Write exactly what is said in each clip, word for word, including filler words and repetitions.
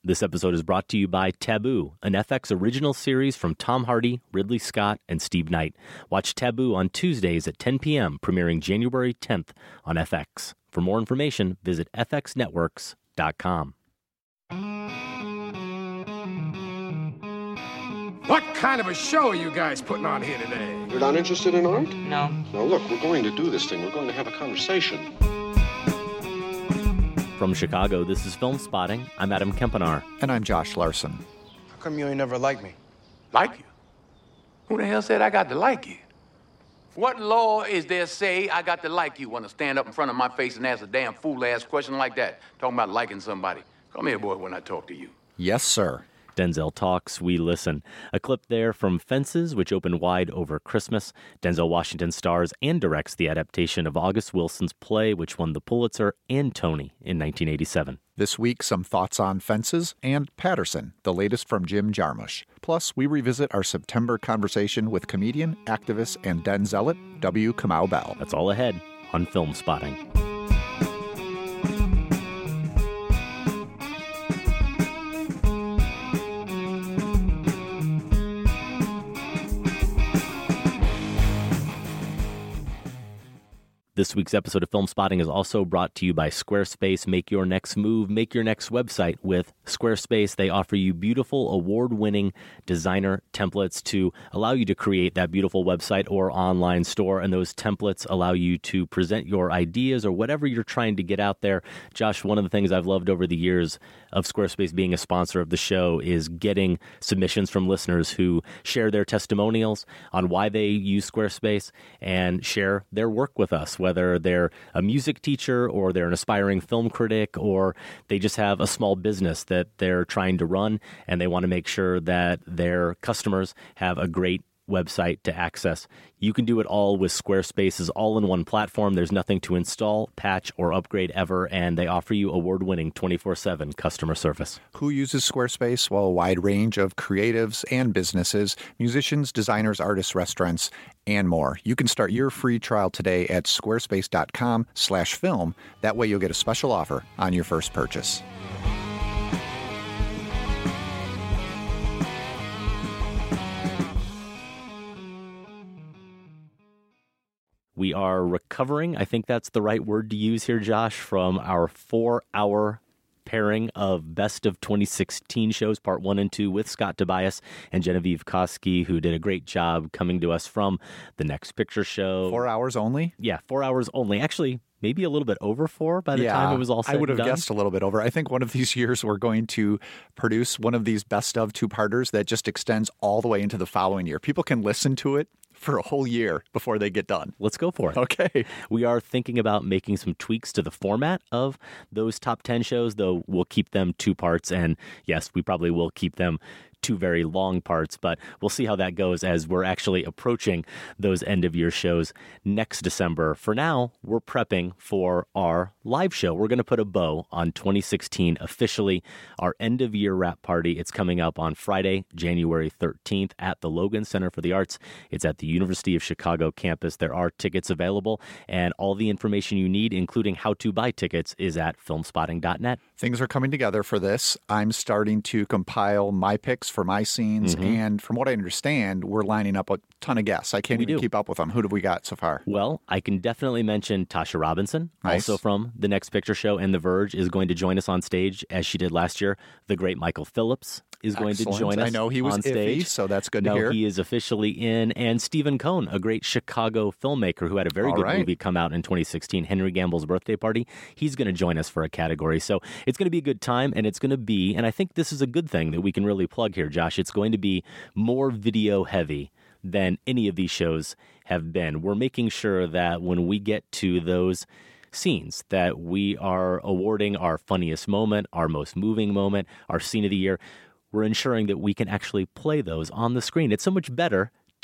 This episode is brought to you by Taboo, an F X original series from Tom Hardy, Ridley Scott, and Steve Knight. Watch Taboo on Tuesdays at ten p.m., premiering January tenth on F X. For more information, visit f x networks dot com. What kind of a show are you guys putting on here today? You're not interested in art? No. Now look, we're going to do this thing. We're going to have a conversation. From Chicago, this is Film Spotting. I'm Adam Kempenaar. And I'm Josh Larson. How come you ain't never liked me? Like you? Who the hell said I got to like you? What law is there say I got to like you? Want to stand up in front of my face and ask a damn fool-ass question like that? Talking about liking somebody. Come here, boy, when I talk to you. Yes, sir. Denzel talks, we listen. A clip there from Fences, which opened wide over Christmas. Denzel Washington stars and directs the adaptation of August Wilson's play, which won the Pulitzer and Tony in nineteen eighty-seven. This week, some thoughts on Fences and Patterson, the latest from Jim Jarmusch. Plus, we revisit our September conversation with comedian, activist, and Den zealot, W. Kamau Bell. That's all ahead on Film Spotting. This week's episode of Film Spotting is also brought to you by Squarespace. Make your next move, make your next website with Squarespace. They offer you beautiful, award-winning designer templates to allow you to create that beautiful website or online store, and those templates allow you to present your ideas or whatever you're trying to get out there. Josh, one of the things I've loved over the years of Squarespace being a sponsor of the show is getting submissions from listeners who share their testimonials on why they use Squarespace and share their work with us, whether they're a music teacher or they're an aspiring film critic or they just have a small business that they're trying to run and they want to make sure that their customers have a great website to access. You can do it all with Squarespace's all-in-one platform. There's nothing to install, patch, or upgrade ever, and they offer you award-winning twenty-four seven customer service. Who uses Squarespace? Well, a wide range of creatives and businesses, musicians, designers, artists, restaurants, and more. You can start your free trial today at squarespace.com slash film. That way you'll get a special offer on your first purchase. We are recovering, I think that's the right word to use here, Josh, from our four-hour pairing of Best of twenty sixteen shows, part one and two, with Scott Tobias and Genevieve Koski, who did a great job coming to us from The Next Picture Show. Four hours only? Yeah, four hours only. Actually, maybe a little bit over four by the yeah, time it was all said I would have and done. guessed a little bit over. I think one of these years we're going to produce one of these Best of two-parters that just extends all the way into the following year. People can listen to it for a whole year before they get done. Let's go for it. Okay. We are thinking about making some tweaks to the format of those top ten shows, though we'll keep them two parts. And yes, we probably will keep them two very long parts, but we'll see how that goes as we're actually approaching those end-of-year shows next December. For now, we're prepping for our live show. We're going to put a bow on twenty sixteen officially, our end-of-year wrap party. It's coming up on Friday, January thirteenth at the Logan Center for the Arts. It's at the University of Chicago campus. There are tickets available, and all the information you need, including how to buy tickets, is at filmspotting dot net. Things are coming together for this. I'm starting to compile my picks for my scenes, mm-hmm. and from what I understand, we're lining up a ton of guests. I can't we even do. keep up with them. Who have we got so far? Well, I can definitely mention Tasha Robinson, nice. also from The Next Picture Show and The Verge, is going to join us on stage as she did last year. The great Michael Phillips is going Excellent. to join us I know he was on stage. Iffy, so that's good no, to hear. He is officially in. And Stephen Cohn, a great Chicago filmmaker who had a very All good right. movie come out in twenty sixteen, Henry Gamble's Birthday Party. He's going to join us for a category. So it's going to be a good time, and it's going to be, and I think this is a good thing that we can really plug here, Josh, it's going to be more video heavy than any of these shows have been. We're making sure that when we get to those scenes that we are awarding our funniest moment, our most moving moment, our scene of the year, we're ensuring that we can actually play those on the screen. It's so much better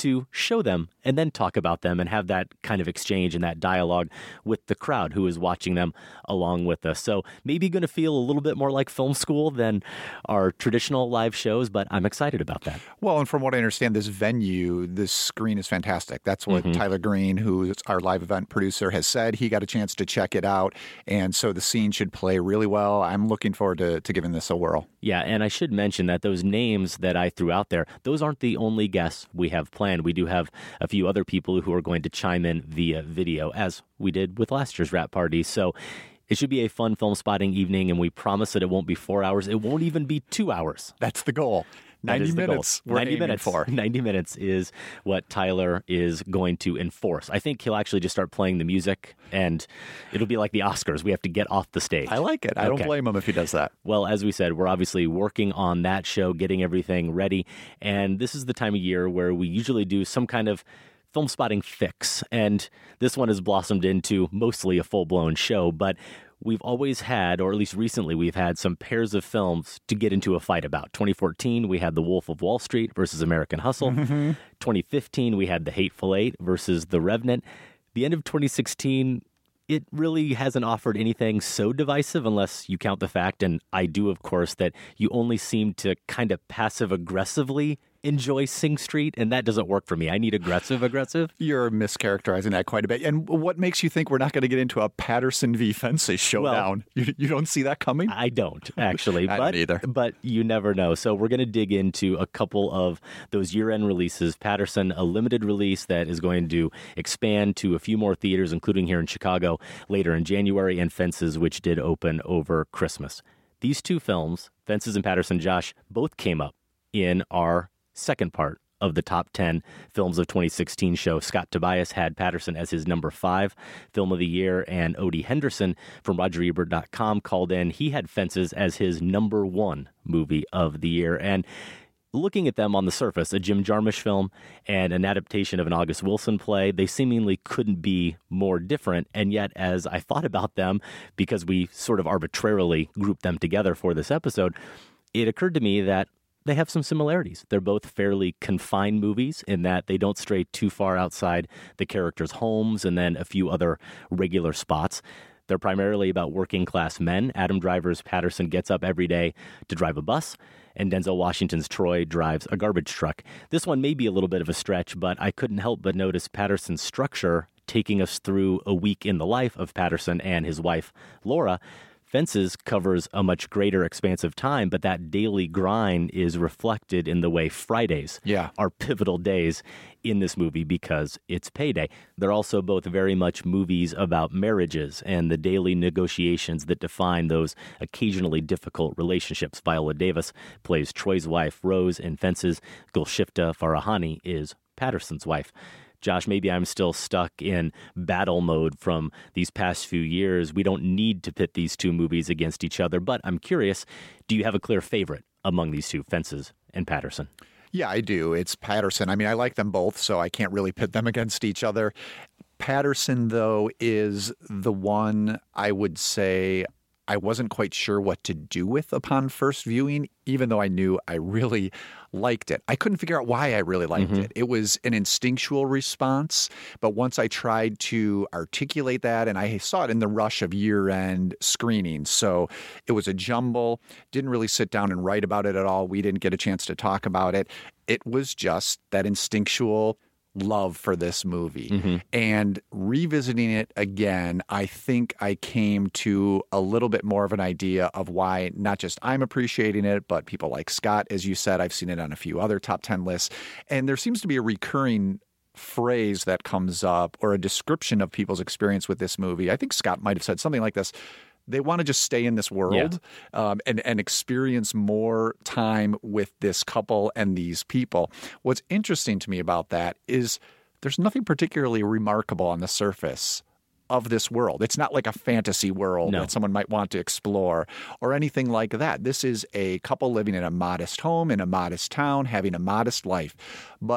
to show them and then talk about them and have that kind of exchange and that dialogue with the crowd who is watching them along with us. So maybe going to feel a little bit more like film school than our traditional live shows, but I'm excited about that. Well, and from what I understand, this venue, this screen is fantastic. That's what Mm-hmm. Tyler Green, who's our live event producer, has said. He got a chance to check it out, and so the scene should play really well. I'm looking forward to, to giving this a whirl. Yeah, and I should mention that those names that I threw out there, those aren't the only guests we have planned. We do have a few other people who are going to chime in via video, as we did with last year's wrap party. So it should be a fun film spotting evening, and we promise that it won't be four hours. It won't even be two hours. That's the goal. ninety minutes. We're ninety minutes. For. ninety minutes is what Tyler is going to enforce. I think he'll actually just start playing the music, and it'll be like the Oscars. We have to get off the stage. I like it. I Okay. don't blame him if he does that. Well, as we said, we're obviously working on that show, getting everything ready. And this is the time of year where we usually do some kind of film spotting fix. And this one has blossomed into mostly a full-blown show, but we've always had, or at least recently, we've had some pairs of films to get into a fight about. twenty fourteen, we had The Wolf of Wall Street versus American Hustle. Mm-hmm. twenty fifteen, we had The Hateful Eight versus The Revenant. The end of twenty sixteen, it really hasn't offered anything so divisive unless you count the fact, and I do, of course, that you only seem to kind of passive-aggressively enjoy Sing Street, and that doesn't work for me. I need aggressive, aggressive. You're mischaracterizing that quite a bit. And what makes you think we're not going to get into a Patterson v. Fences showdown? Well, you, you don't see that coming? I don't, actually. I but, don't either. But you never know. So we're going to dig into a couple of those year-end releases. Patterson, a limited release that is going to expand to a few more theaters, including here in Chicago later in January, and Fences, which did open over Christmas. These two films, Fences and Patterson, Josh, both came up in our second part of the top ten films of twenty sixteen show. Scott Tobias had Patterson as his number five film of the year, and Odie Henderson from Roger Ebert dot com called in. He had Fences as his number one movie of the year. And looking at them on the surface, a Jim Jarmusch film and an adaptation of an August Wilson play, they seemingly couldn't be more different. And yet, as I thought about them, because we sort of arbitrarily grouped them together for this episode, it occurred to me that they have some similarities. They're both fairly confined movies in that they don't stray too far outside the characters' homes and then a few other regular spots. They're primarily about working class men. Adam Driver's Patterson gets up every day to drive a bus, and Denzel Washington's Troy drives a garbage truck. This one may be a little bit of a stretch, but I couldn't help but notice Patterson's structure taking us through a week in the life of Patterson and his wife, Laura. Fences covers a much greater expanse of time, but that daily grind is reflected in the way Fridays yeah. are pivotal days in this movie because it's payday. They're also both very much movies about marriages and the daily negotiations that define those occasionally difficult relationships. Viola Davis plays Troy's wife, Rose, in Fences. Gulshifta Farahani is Patterson's wife. Josh, maybe I'm still stuck in battle mode from these past few years. We don't need to pit these two movies against each other, but I'm curious, do you have a clear favorite among these two, Fences and Patterson? Yeah, I do. It's Patterson. I mean, I like them both, so I can't really pit them against each other. Patterson, though, is the one I would say I wasn't quite sure what to do with upon first viewing, even though I knew I really liked it. I couldn't figure out why I really liked mm-hmm. it. It was an instinctual response, but once I tried to articulate that, and I saw it in the rush of year-end screenings, so it was a jumble, didn't really sit down and write about it at all. We didn't get a chance to talk about it. It was just that instinctual love for this movie. Mm-hmm. And revisiting it again, I think I came to a little bit more of an idea of why not just I'm appreciating it, but people like Scott, as you said, I've seen it on a few other top ten lists. And there seems to be a recurring phrase that comes up or a description of people's experience with this movie. I think Scott might have said something like this. They want to just stay in this world yeah. um, and, and experience more time with this couple and these people. What's interesting to me about that is there's nothing particularly remarkable on the surface of this world. It's not like a fantasy world no. that someone might want to explore or anything like that. This is a couple living in a modest home, in a modest town, having a modest life. But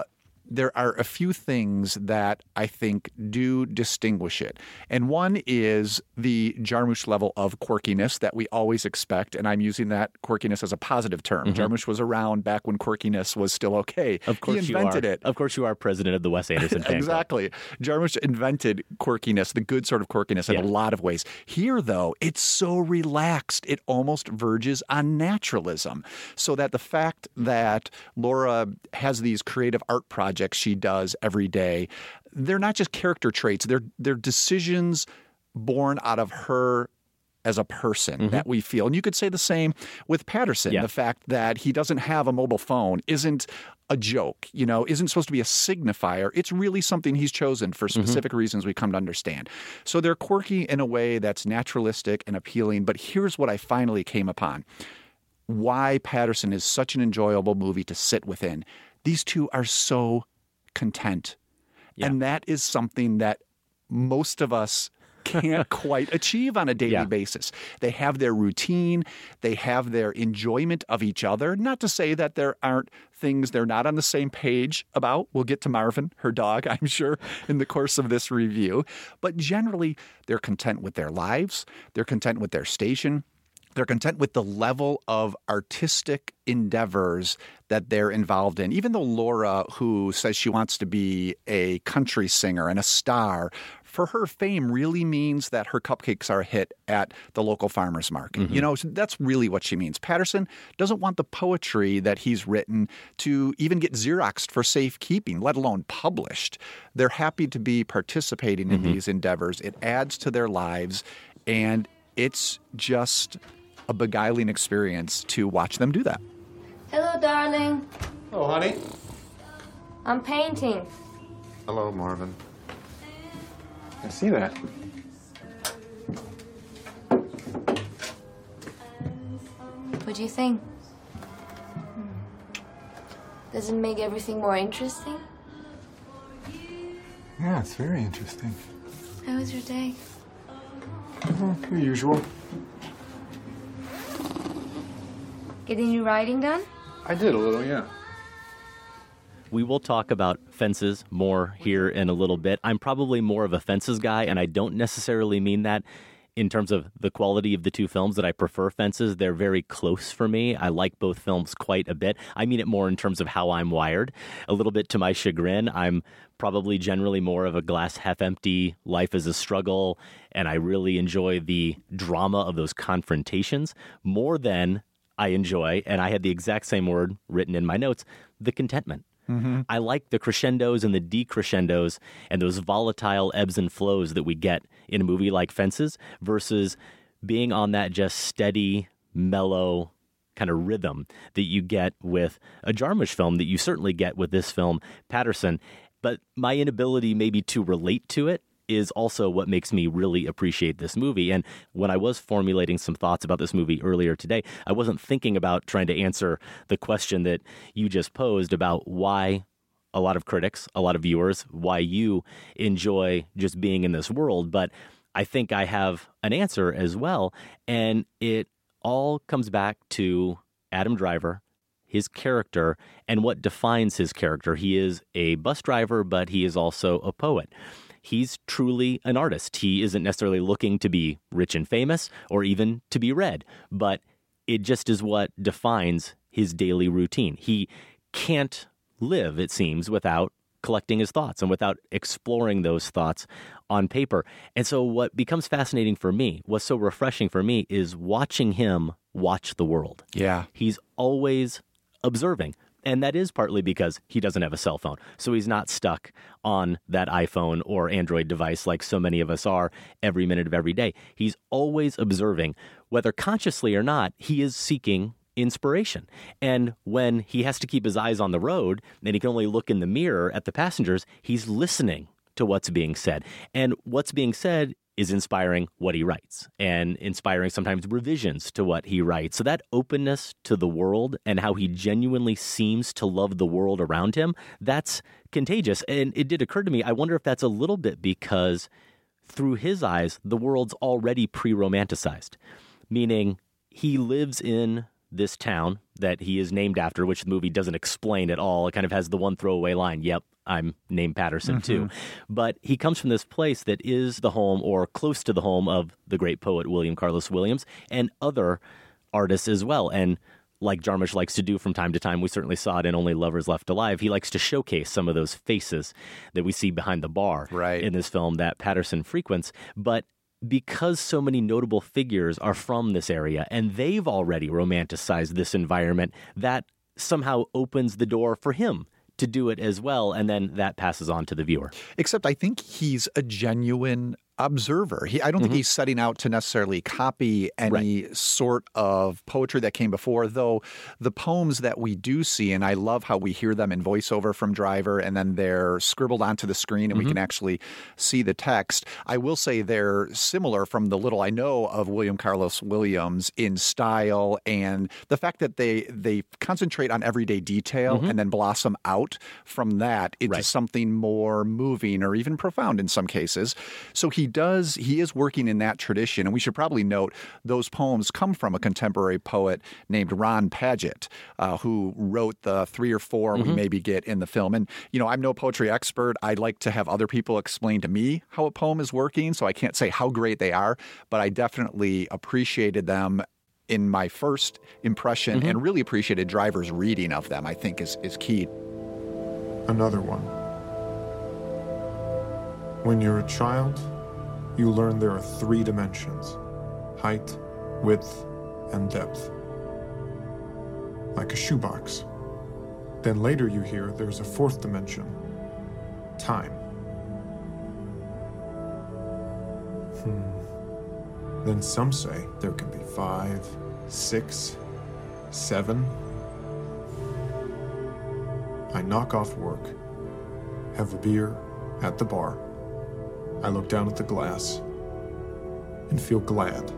there are a few things that I think do distinguish it. And one is the Jarmusch level of quirkiness that we always expect. And I'm using that quirkiness as a positive term. Mm-hmm. Jarmusch was around back when quirkiness was still okay. Of course he invented you are. it. Of course you are president of the Wes Anderson fan Exactly. Jarmusch invented quirkiness, the good sort of quirkiness in yeah. a lot of ways. Here, though, it's so relaxed. It almost verges on naturalism. So that the fact that Laura has these creative art projects she does every day, they're not just character traits. They're they're decisions born out of her as a person mm-hmm. that we feel. And you could say the same with Patterson. Yeah. The fact that he doesn't have a mobile phone isn't a joke, you know, isn't supposed to be a signifier. It's really something he's chosen for specific mm-hmm. reasons we come to understand. So they're quirky in a way that's naturalistic and appealing. But here's what I finally came upon. Why Patterson is such an enjoyable movie to sit within. These two are so content. Yeah. And that is something that most of us can't quite achieve on a daily yeah. basis. They have their routine. They have their enjoyment of each other. Not to say that there aren't things they're not on the same page about. We'll get to Marvin, her dog, I'm sure, in the course of this review. But generally, they're content with their lives. They're content with their station. They're content with the level of artistic endeavors that they're involved in. Even though Laura, who says she wants to be a country singer and a star, for her fame really means that her cupcakes are a hit at the local farmer's market. Mm-hmm. You know, so that's really what she means. Patterson doesn't want the poetry that he's written to even get Xeroxed for safekeeping, let alone published. They're happy to be participating in mm-hmm. these endeavors. It adds to their lives, and it's just a beguiling experience to watch them do that. Hello, darling. Oh, honey. I'm painting. Hello, Marvin. I see that. What do you think? Does it make everything more interesting? Yeah, it's very interesting. How was your day? Mm-hmm, the usual. Getting your writing done? I did a little, yeah. We will talk about Fences more here in a little bit. I'm probably more of a Fences guy, and I don't necessarily mean that in terms of the quality of the two films that I prefer Fences. They're very close for me. I like both films quite a bit. I mean it more in terms of how I'm wired. A little bit to my chagrin, I'm probably generally more of a glass half empty, life is a struggle, and I really enjoy the drama of those confrontations more than I enjoy, and I had the exact same word written in my notes, the contentment. Mm-hmm. I like the crescendos and the decrescendos and those volatile ebbs and flows that we get in a movie like Fences versus being on that just steady, mellow kind of rhythm that you get with a Jarmusch film that you certainly get with this film, Patterson. But my inability maybe to relate to it is also what makes me really appreciate this movie. And when I was formulating some thoughts about this movie earlier today, I wasn't thinking about trying to answer the question that you just posed about why a lot of critics, a lot of viewers, why you enjoy just being in this world. But I think I have an answer as well. And it all comes back to Adam Driver, his character, and what defines his character. He is a bus driver, but he is also a poet. He's truly an artist. He isn't necessarily looking to be rich and famous or even to be read, but it just is what defines his daily routine. He can't live, it seems, without collecting his thoughts and without exploring those thoughts on paper. And so what becomes fascinating for me, what's so refreshing for me, is watching him watch the world. Yeah. He's always observing. And that is partly because he doesn't have a cell phone. So he's not stuck on that iPhone or Android device like so many of us are every minute of every day. He's always observing. Whether consciously or not, he is seeking inspiration. And when he has to keep his eyes on the road and he can only look in the mirror at the passengers, he's listening to what's being said. And what's being said is inspiring what he writes and inspiring sometimes revisions to what he writes. So that openness to the world and how he genuinely seems to love the world around him, that's contagious. And it did occur to me, I wonder if that's a little bit because through his eyes, the world's already pre-romanticized, meaning he lives in this town that he is named after, which the movie doesn't explain at all. It kind of has the one throwaway line, yep, I'm named Patterson, mm-hmm. too. But he comes from this place that is the home or close to the home of the great poet William Carlos Williams and other artists as well. And like Jarmusch likes to do from time to time, we certainly saw it in Only Lovers Left Alive, he likes to showcase some of those faces that we see behind the bar right. in this film that Patterson frequents. But because so many notable figures are from this area and they've already romanticized this environment, that somehow opens the door for him to do it as well, and then that passes on to the viewer. Except I think he's a genuine observer. He, I don't mm-hmm. think he's setting out to necessarily copy any right. sort of poetry that came before, though the poems that we do see, and I love how we hear them in voiceover from Driver, and then they're scribbled onto the screen and mm-hmm. we can actually see the text. I will say they're similar from the little I know of William Carlos Williams in style and the fact that they, they concentrate on everyday detail mm-hmm. and then blossom out from that into right. something more moving or even profound in some cases. So he He does, he is working in that tradition. And we should probably note those poems come from a contemporary poet named Ron Padgett, uh, who wrote the three or four mm-hmm. we maybe get in the film. And, you know, I'm no poetry expert. I like to have other people explain to me how a poem is working. So I can't say how great they are, but I definitely appreciated them in my first impression mm-hmm. and really appreciated Driver's reading of them, I think is, is key. Another one. When you're a child, you learn there are three dimensions: height, width, and depth. Like a shoebox. Then later you hear there's a fourth dimension: time. Hmm. Then some say there can be five, six, seven. I knock off work, have a beer at the bar. I look down at the glass and feel glad.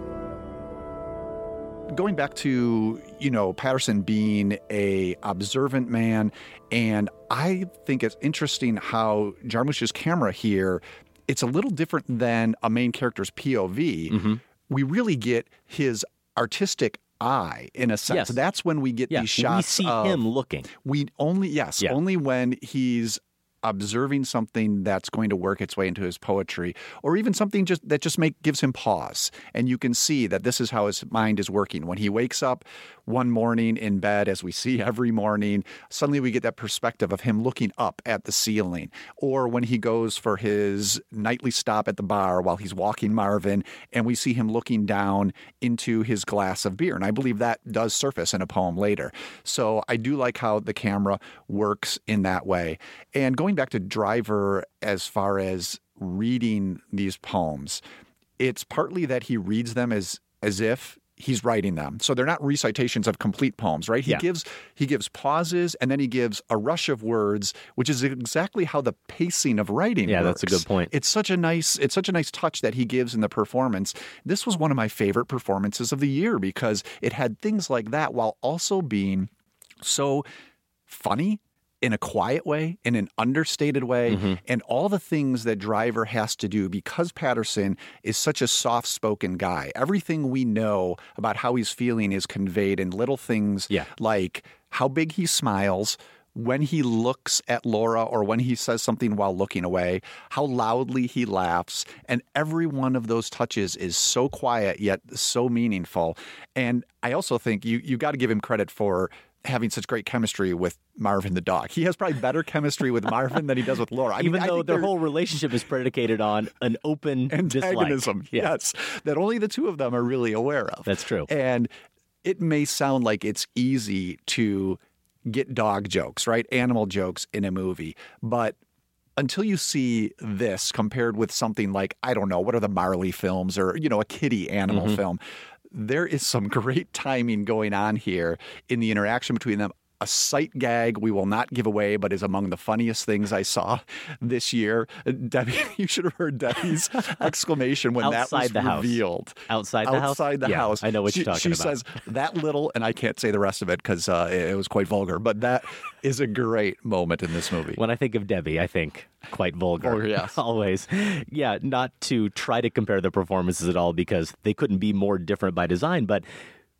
Going back to, you know, Patterson being a observant man, and I think it's interesting how Jarmusch's camera here, it's a little different than a main character's P O V. Mm-hmm. We really get his artistic eye, in a sense. Yes. That's when we get yeah. these shots. We see of, him looking. We only, yes, yeah. only when he's observing something that's going to work its way into his poetry, or even something just that just make gives him pause. And you can see that this is how his mind is working. When he wakes up one morning in bed, as we see every morning, suddenly we get that perspective of him looking up at the ceiling. Or when he goes for his nightly stop at the bar while he's walking Marvin, and we see him looking down into his glass of beer. And I believe that does surface in a poem later. So I do like how the camera works in that way. And going back to Driver, as far as reading these poems, it's partly that he reads them as as if he's writing them. So they're not recitations of complete poems, right? He yeah. gives he gives pauses, and then he gives a rush of words, which is exactly how the pacing of writing yeah, works. That's a good point. It's such a nice it's such a nice touch that he gives in the performance. This was one of my favorite performances of the year because it had things like that while also being so funny in a quiet way, in an understated way, mm-hmm. and all the things that Driver has to do because Patterson is such a soft-spoken guy. Everything we know about how he's feeling is conveyed in little things yeah. like how big he smiles, when he looks at Laura or when he says something while looking away, how loudly he laughs. And every one of those touches is so quiet yet so meaningful. And I also think you you got to give him credit for having such great chemistry with Marvin the dog. He has probably better chemistry with Marvin than he does with Laura. I Even mean, though their whole relationship is predicated on an open antagonism, dislike. Yeah. yes, that only the two of them are really aware of. That's true. And it may sound like it's easy to get dog jokes, right? Animal jokes in a movie, but until you see this compared with something like, I don't know, what are the Marley films or, you know, a kitty animal mm-hmm. film, there is some great timing going on here in the interaction between them. A sight gag we will not give away, but is among the funniest things I saw this year. Debbie, you should have heard Debbie's exclamation when Outside that was the revealed. House. Outside the Outside house? Outside the yeah, house. I know what she, you're talking she about. She says that little, and I can't say the rest of it because uh, it, it was quite vulgar, but that is a great moment in this movie. When I think of Debbie, I think quite vulgar. Vulgar, yes. Always. Yeah, not to try to compare the performances at all because they couldn't be more different by design, but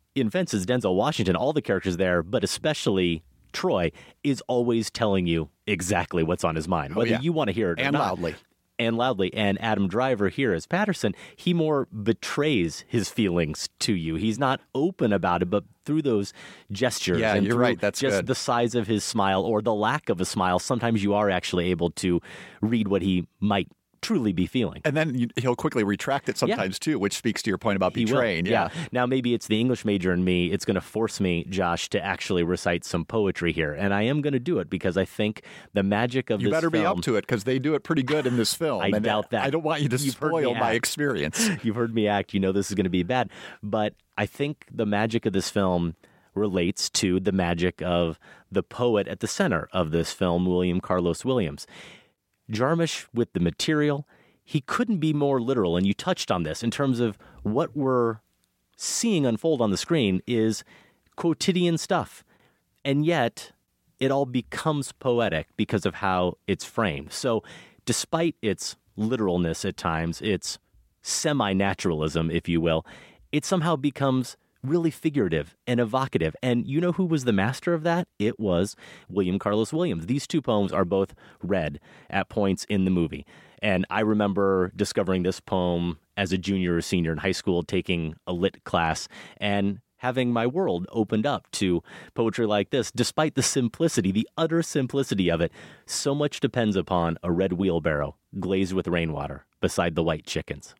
in Fences, Denzel Washington, all the characters there, but especially Troy, is always telling you exactly what's on his mind, whether oh, yeah. you want to hear it or and not. loudly. And loudly. And Adam Driver here as Patterson, he more betrays his feelings to you. He's not open about it, but through those gestures. Yeah, and you're through right. That's just good. the size of his smile or the lack of a smile. Sometimes you are actually able to read what he might truly be feeling. And then you, he'll quickly retract it sometimes, yeah. too, which speaks to your point about He betraying. Will. Yeah. yeah. Now, maybe it's the English major in me. It's going to force me, Josh, to actually recite some poetry here. And I am going to do it because I think the magic of you this better film... be up to it because they do it pretty good in this film. I and doubt that. I don't want you to You've spoil my experience. You've heard me act. You know this is going to be bad. But I think the magic of this film relates to the magic of the poet at the center of this film, William Carlos Williams. Jarmusch, with the material, he couldn't be more literal, and you touched on this in terms of what we're seeing unfold on the screen is quotidian stuff. And yet, it all becomes poetic because of how it's framed. So despite its literalness at times, its semi-naturalism, if you will, it somehow becomes really figurative and evocative. And you know who was the master of that? It was William Carlos Williams. These two poems are both read at points in the movie. And I remember discovering this poem as a junior or senior in high school, taking a lit class and having my world opened up to poetry like this. Despite the simplicity, the utter simplicity of it, so much depends upon a red wheelbarrow glazed with rainwater beside the white chickens.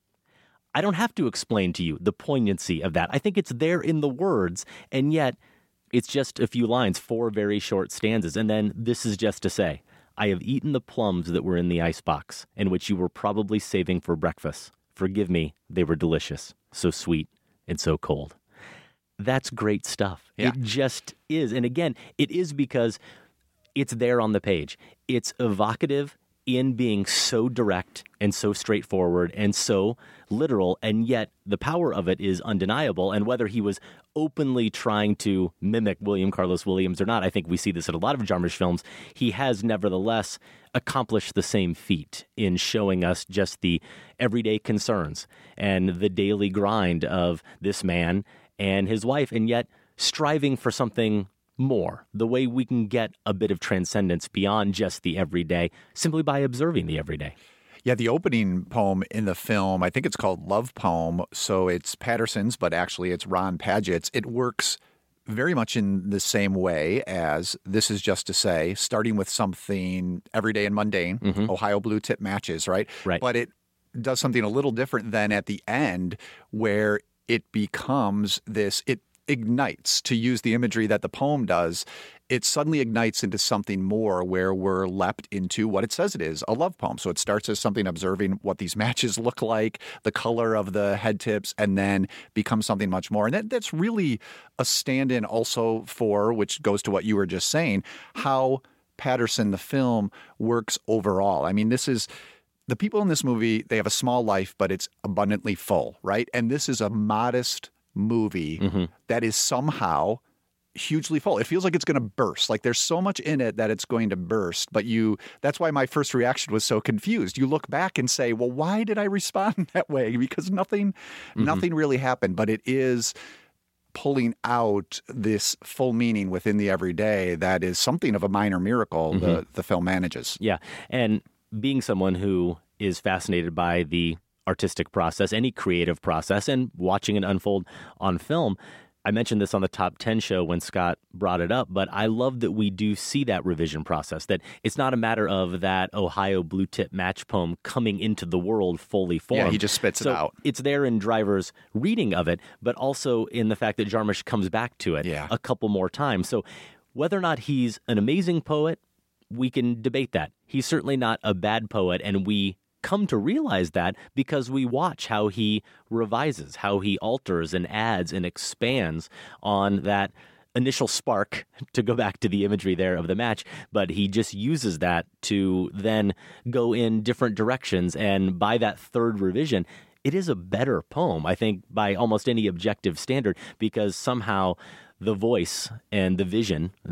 I don't have to explain to you the poignancy of that. I think it's there in the words, and yet it's just a few lines, four very short stanzas. And then this is just to say, I have eaten the plums that were in the icebox and which you were probably saving for breakfast. Forgive me, they were delicious, so sweet and so cold. That's great stuff. Yeah. It just is. And again, it is because it's there on the page. It's evocative in being so direct and so straightforward and so literal, and yet the power of it is undeniable. And whether he was openly trying to mimic William Carlos Williams or not, I think we see this in a lot of Jarmusch films, he has nevertheless accomplished the same feat in showing us just the everyday concerns and the daily grind of this man and his wife, and yet striving for something more, the way we can get a bit of transcendence beyond just the everyday, simply by observing the everyday. Yeah, the opening poem in the film, I think it's called Love Poem, so it's Patterson's, but actually it's Ron Padgett's. It works very much in the same way as This Is Just to Say, starting with something everyday and mundane, mm-hmm. Ohio Blue Tip matches, right? Right. But it does something a little different than at the end where it becomes this, it ignites, to use the imagery that the poem does, it suddenly ignites into something more where we're leapt into what it says it is, a love poem. So it starts as something observing what these matches look like, the color of the head tips, and then becomes something much more. And that, that's really a stand-in also for, which goes to what you were just saying, how Patterson, the film, works overall. I mean, this is... The people in this movie, they have a small life, but it's abundantly full, right? And this is a modest movie mm-hmm. that is somehow hugely full. It feels like it's going to burst. Like there's so much in it that it's going to burst. But you, that's why my first reaction was so confused. You look back and say, well, why did I respond that way? Because nothing, mm-hmm. nothing really happened. But it is pulling out this full meaning within the everyday that is something of a minor miracle mm-hmm. the, the film manages. Yeah. And being someone who is fascinated by the artistic process, any creative process, and watching it unfold on film, I mentioned this on the Top ten show when Scott brought it up, but I love that we do see that revision process, that it's not a matter of that Ohio Blue Tip match poem coming into the world fully formed. Yeah, he just spits so it out. It's there in Driver's reading of it, but also in the fact that Jarmusch comes back to it yeah. a couple more times. So whether or not he's an amazing poet, we can debate that. He's certainly not a bad poet, and we come to realize that because we watch how he revises, how he alters and adds and expands on that initial spark, to go back to the imagery there of the match, but he just uses that to then go in different directions. And by that third revision, it is a better poem, I think, by almost any objective standard, because somehow the voice and the vision that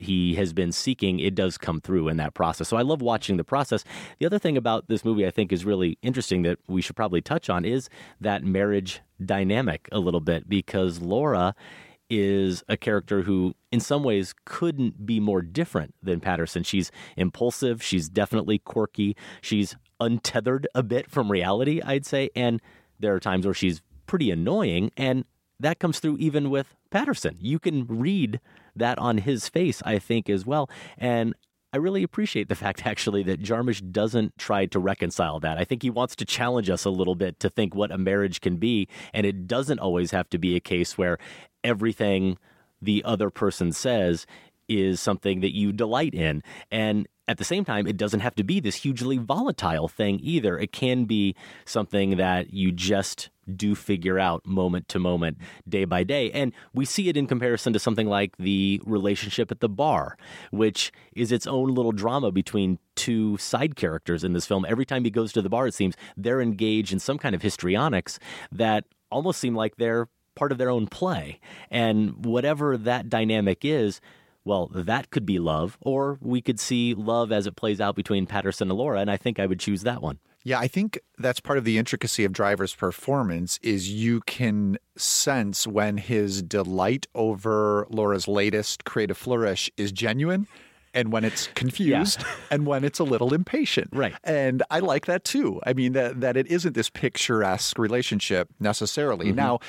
he has been seeking, it does come through in that process. So I love watching the process. The other thing about this movie I think is really interesting that we should probably touch on is that marriage dynamic a little bit, because Laura is a character who in some ways couldn't be more different than Patterson. She's impulsive. She's definitely quirky. She's untethered a bit from reality, I'd say. And there are times where she's pretty annoying, and that comes through even with Patterson. You can read that on his face, I think, as well. And I really appreciate the fact, actually, that Jarmusch doesn't try to reconcile that. I think he wants to challenge us a little bit to think what a marriage can be, and it doesn't always have to be a case where everything the other person says is something that you delight in. And at the same time, it doesn't have to be this hugely volatile thing either. It can be something that you just do figure out moment to moment, day by day. And we see it in comparison to something like the relationship at the bar, which is its own little drama between two side characters in this film. Every time he goes to the bar, it seems they're engaged in some kind of histrionics that almost seem like they're part of their own play. And whatever that dynamic is, well, that could be love, or we could see love as it plays out between Patterson and Laura, and I think I would choose that one. Yeah, I think that's part of the intricacy of Driver's performance is you can sense when his delight over Laura's latest creative flourish is genuine and when it's confused yeah. and when it's a little impatient. Right. And I like that too. I mean, that, that it isn't this picturesque relationship necessarily. Mm-hmm. Now,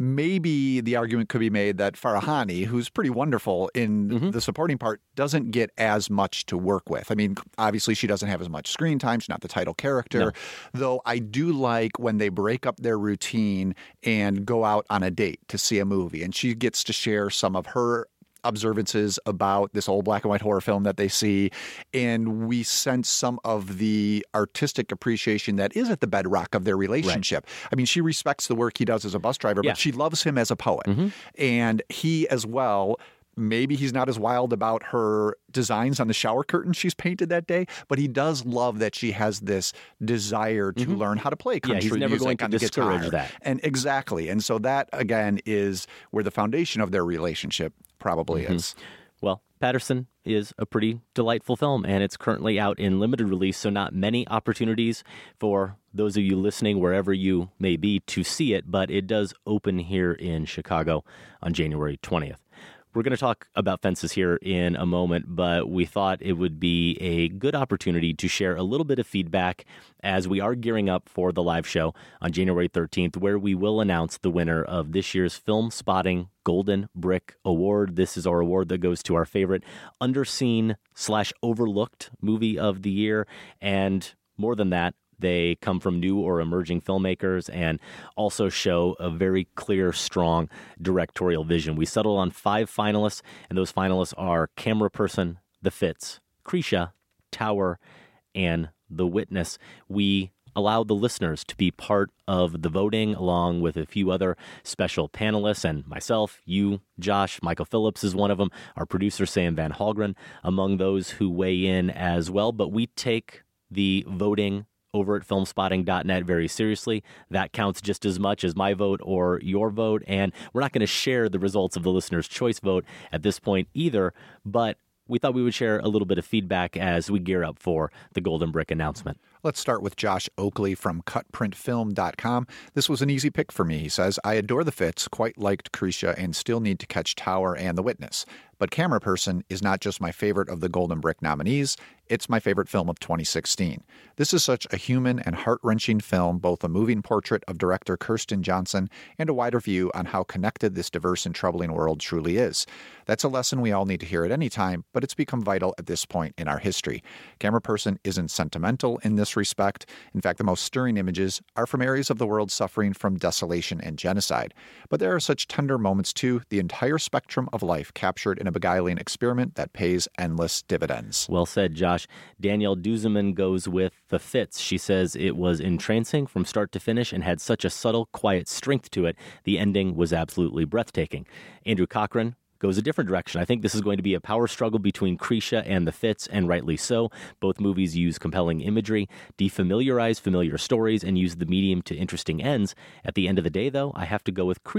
maybe the argument could be made that Farahani, who's pretty wonderful in mm-hmm. the supporting part, doesn't get as much to work with. I mean, obviously she doesn't have as much screen time. She's not the title character. No. Though I do like when they break up their routine and go out on a date to see a movie. And she gets to share some of her observances about this old black and white horror film that they see, and we sense some of the artistic appreciation that is at the bedrock of their relationship. Right. I mean, she respects the work he does as a bus driver, yeah. but she loves him as a poet. Mm-hmm. And he as well, maybe he's not as wild about her designs on the shower curtain she's painted that day, but he does love that she has this desire to mm-hmm. learn how to play country yeah, he's never music going to on the discourage guitar. That. And exactly. And so that, again, is where the foundation of their relationship probably mm-hmm. is. Well, Patterson is a pretty delightful film, and it's currently out in limited release, so not many opportunities for those of you listening, wherever you may be, to see it, but it does open here in Chicago on January twentieth. We're going to talk about Fences here in a moment, but we thought it would be a good opportunity to share a little bit of feedback as we are gearing up for the live show on January thirteenth, where we will announce the winner of this year's Film Spotting Golden Brick Award. This is our award that goes to our favorite underseen slash overlooked movie of the year, and more than that, they come from new or emerging filmmakers and also show a very clear, strong directorial vision. We settled on five finalists, and those finalists are Camera Person, The Fits, Krisha, Tower, and The Witness. We allowed the listeners to be part of the voting along with a few other special panelists, and myself, you, Josh, Michael Phillips is one of them, our producer Sam Van Halgren, among those who weigh in as well. But we take the voting over at film spotting dot net very seriously. That counts just as much as my vote or your vote, and we're not going to share the results of the listener's choice vote at this point either, but we thought we would share a little bit of feedback as we gear up for the Golden Brick announcement. Let's start with Josh Oakley from cut print film dot com. This was an easy pick for me. He says, I adore The Fits, quite liked Krisha, and still need to catch Tower and The Witness. But Camera Person is not just my favorite of the Golden Brick nominees, it's my favorite film of twenty sixteen. This is such a human and heart-wrenching film, both a moving portrait of director Kirsten Johnson and a wider view on how connected this diverse and troubling world truly is. That's a lesson we all need to hear at any time, but it's become vital at this point in our history. Camera Person isn't sentimental in this respect. In fact, the most stirring images are from areas of the world suffering from desolation and genocide. But there are such tender moments too, the entire spectrum of life captured in a beguiling experiment that pays endless dividends. Well said, Josh. Danielle Duzeman goes with The Fits. She says it was entrancing from start to finish and had such a subtle, quiet strength to it. The ending was absolutely breathtaking. Andrew Cochran goes a different direction. I think this is going to be a power struggle between Krisha and The Fits, and rightly so. Both movies use compelling imagery, defamiliarize familiar stories, and use the medium to interesting ends. At the end of the day, though, I have to go with Krisha.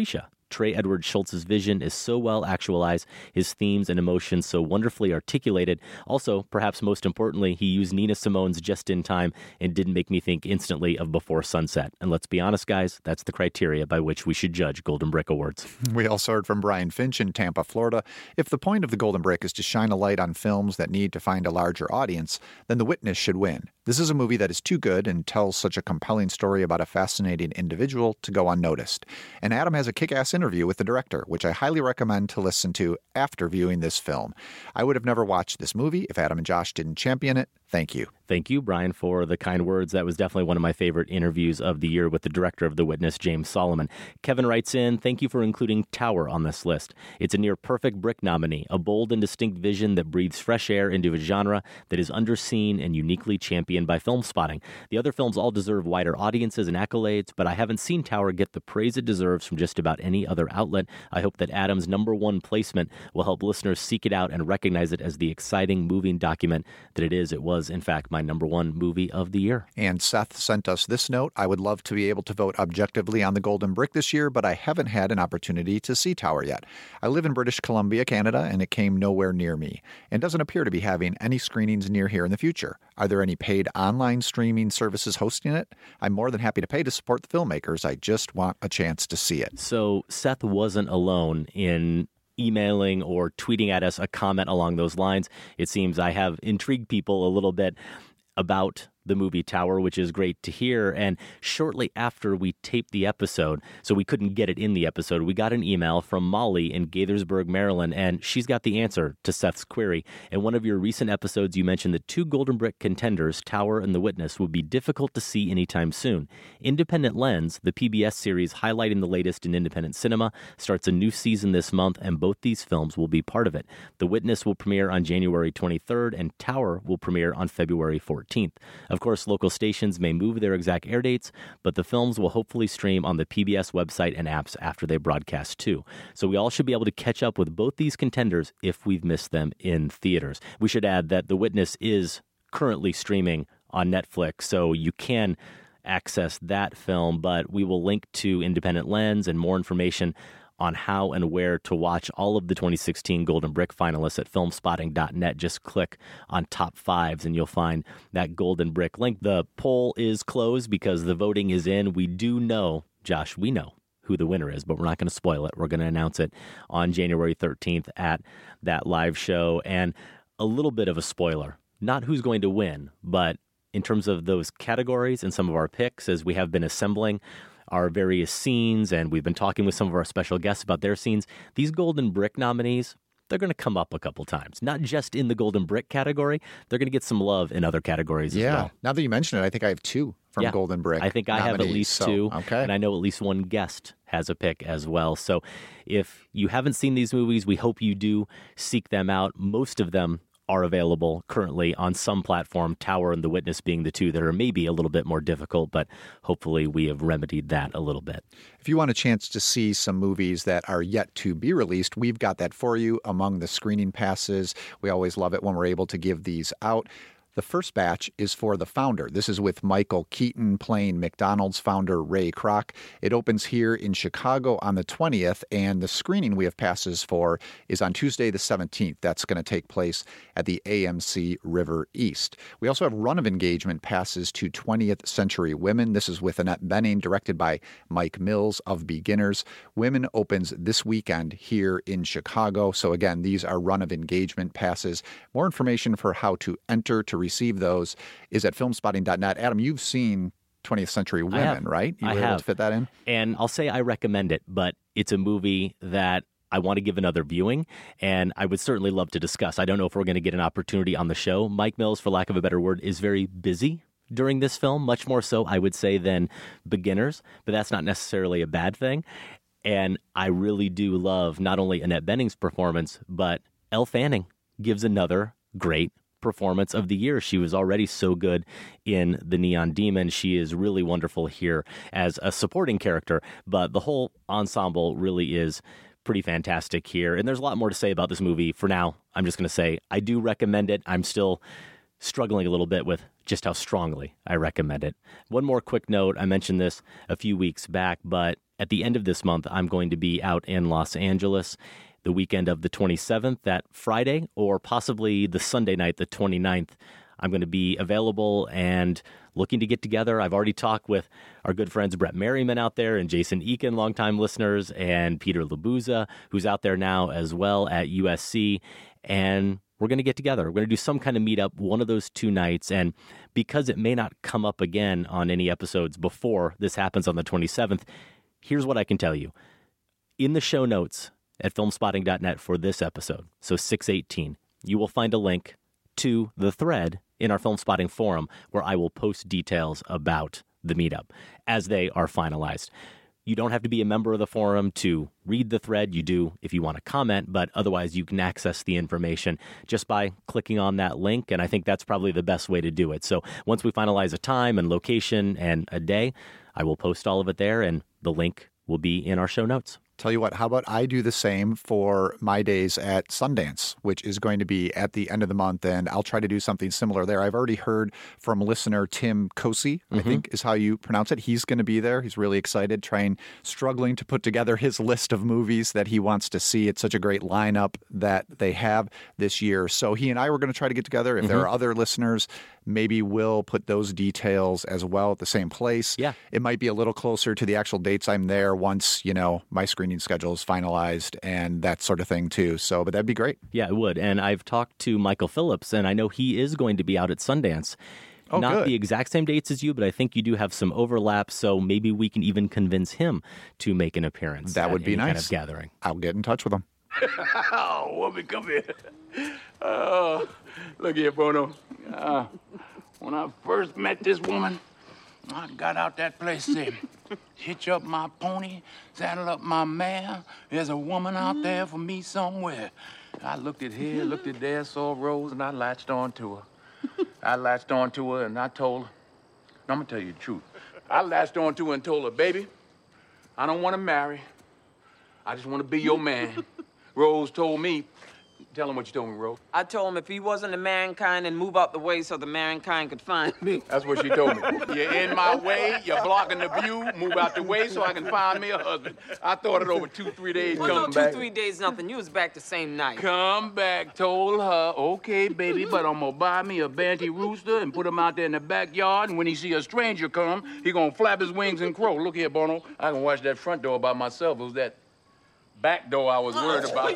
Trey Edward Schultz's vision is so well actualized, his themes and emotions so wonderfully articulated. Also, perhaps most importantly, he used Nina Simone's Just in Time and didn't make me think instantly of Before Sunset. And let's be honest, guys, that's the criteria by which we should judge Golden Brick Awards. We also heard from Brian Finch in Tampa, Florida. If the point of the Golden Brick is to shine a light on films that need to find a larger audience, then The Witness should win. This is a movie that is too good and tells such a compelling story about a fascinating individual to go unnoticed. And Adam has a kick-ass interview with the director, which I highly recommend to listen to after viewing this film. I would have never watched this movie if Adam and Josh didn't champion it. Thank you. Thank you, Brian, for the kind words. That was definitely one of my favorite interviews of the year with the director of The Witness, James Solomon. Kevin writes in, thank you for including Tower on this list. It's a near-perfect Brick nominee, a bold and distinct vision that breathes fresh air into a genre that is underseen and uniquely championed by Film Spotting. The other films all deserve wider audiences and accolades, but I haven't seen Tower get the praise it deserves from just about any other outlet. I hope that Adam's number one placement will help listeners seek it out and recognize it as the exciting, moving document that it is. It was, in fact, my number one movie of the year. And Seth sent us this note. I would love to be able to vote objectively on the Golden Brick this year, but I haven't had an opportunity to see Tower yet. I live in British Columbia, Canada, and it came nowhere near me, and doesn't appear to be having any screenings near here in the future. Are there any paid online streaming services hosting it? I'm more than happy to pay to support the filmmakers. I just want a chance to see it. So Seth wasn't alone in emailing or tweeting at us a comment along those lines. It seems I have intrigued people a little bit about the movie Tower, which is great to hear. And shortly after we taped the episode, so we couldn't get it in the episode, we got an email from Molly in Gaithersburg, Maryland, and she's got the answer to Seth's query. In one of your recent episodes, you mentioned that two Golden Brick contenders, Tower and The Witness, would be difficult to see anytime soon. Independent Lens, the P B S series highlighting the latest in independent cinema, starts a new season this month, and both these films will be part of it. The Witness will premiere on January twenty-third, and Tower will premiere on February fourteenth. Of course, local stations may move their exact air dates, but the films will hopefully stream on the P B S website and apps after they broadcast too. So we all should be able to catch up with both these contenders if we've missed them in theaters. We should add that The Witness is currently streaming on Netflix, so you can access that film, but we will link to Independent Lens and more information on how and where to watch all of the twenty sixteen Golden Brick finalists at filmspotting dot net. Just click on Top Fives and you'll find that Golden Brick link. The poll is closed because the voting is in. We do know, Josh, we know who the winner is, but we're not going to spoil it. We're going to announce it on January thirteenth at that live show. And a little bit of a spoiler, not who's going to win, but in terms of those categories and some of our picks as we have been assembling our various scenes, and we've been talking with some of our special guests about their scenes. These Golden Brick nominees, they're going to come up a couple times, not just in the Golden Brick category. They're going to get some love in other categories yeah. as well. Now that you mention it, I think I have two from yeah. Golden Brick. I think I nominees, have at least so, two, okay. and I know at least one guest has a pick as well. So if you haven't seen these movies, we hope you do seek them out. Most of them are available currently on some platform, Tower and The Witness being the two that are maybe a little bit more difficult, but hopefully we have remedied that a little bit. If you want a chance to see some movies that are yet to be released, we've got that for you among the screening passes. We always love it when we're able to give these out. The first batch is for The Founder. This is with Michael Keaton playing McDonald's founder Ray Kroc. It opens here in Chicago on the twentieth, and the screening we have passes for is on Tuesday the seventeenth. That's going to take place at the A M C River East. We also have run of engagement passes to twentieth Century Women. This is with Annette Bening, directed by Mike Mills of Beginners. Women opens this weekend here in Chicago. So again, these are run of engagement passes. More information for how to enter to receive those is at filmspotting dot net. Adam, you've seen twentieth Century Women, right? You I were have. able to fit that in? And I'll say I recommend it, but it's a movie that I want to give another viewing, and I would certainly love to discuss. I don't know if we're going to get an opportunity on the show. Mike Mills, for lack of a better word, is very busy during this film, much more so, I would say, than Beginners, but that's not necessarily a bad thing. And I really do love not only Annette Bening's performance, but Elle Fanning gives another great performance of the year. She was already so good in The Neon Demon. She is really wonderful here as a supporting character, but the whole ensemble really is pretty fantastic here. And there's a lot more to say about this movie. For now, I'm just going to say I do recommend it. I'm still struggling a little bit with just how strongly I recommend it. One more quick note. I mentioned this a few weeks back, but at the end of this month, I'm going to be out in Los Angeles the weekend of the twenty-seventh, that Friday, or possibly the Sunday night, the twenty-ninth. I'm going to be available and looking to get together. I've already talked with our good friends Brett Merriman out there and Jason Eakin, longtime listeners, and Peter Labuza, who's out there now as well at U S C. And we're going to get together. We're going to do some kind of meetup one of those two nights. And because it may not come up again on any episodes before this happens on the twenty-seventh, here's what I can tell you. In the show notes at filmspotting dot net for this episode, so six eighteen, you will find a link to the thread in our Film Spotting forum where I will post details about the meetup as they are finalized. You don't have to be a member of the forum to read the thread. You do if you want to comment, but otherwise you can access the information just by clicking on that link, and I think that's probably the best way to do it. So once we finalize a time and location and a day, I will post all of it there, and the link will be in our show notes. Tell you what, how about I do the same for my days at Sundance, which is going to be at the end of the month, and I'll try to do something similar there. I've already heard from listener Tim Kosi, mm-hmm. I think is how you pronounce it. He's going to be there. He's really excited, trying, struggling to put together his list of movies that he wants to see. It's such a great lineup that they have this year. So he and I were going to try to get together. If mm-hmm. there are other listeners, maybe we'll put those details as well at the same place. Yeah. It might be a little closer to the actual dates I'm there once, you know, my screening schedule is finalized and that sort of thing too. So, but that'd be great. Yeah, it would. And I've talked to Michael Phillips, and I know he is going to be out at Sundance. Oh, Not good. the exact same dates as you, but I think you do have some overlap, so maybe we can even convince him to make an appearance. That would be nice. Kind of gathering. I'll get in touch with him. Oh, woman, come here. Oh, look here, Bono. Uh, when I first met this woman, I got out that place, said, hitch up my pony, saddle up my mare. There's a woman out there for me somewhere. I looked at here, looked at there, saw Rose, and I latched on to her. I latched on to her, and I told her, I'm gonna tell you the truth. I latched on to her and told her, baby, I don't want to marry. I just want to be your man. Rose told me, tell him what you told me, Rose. I told him if he wasn't a mankind, and move out the way so the mankind could find me. That's what she told me. You're in my way, you're blocking the view, move out the way so I can find me a husband. I thought it over two, three days, well, come no, two, back. three days, nothing. You was back the same night. Come back, told her, okay, baby, but I'm gonna buy me a banty rooster and put him out there in the backyard, and when he see a stranger come, he gonna flap his wings and crow. Look here, Bono, I can watch that front door by myself. It was that back door I was worried about.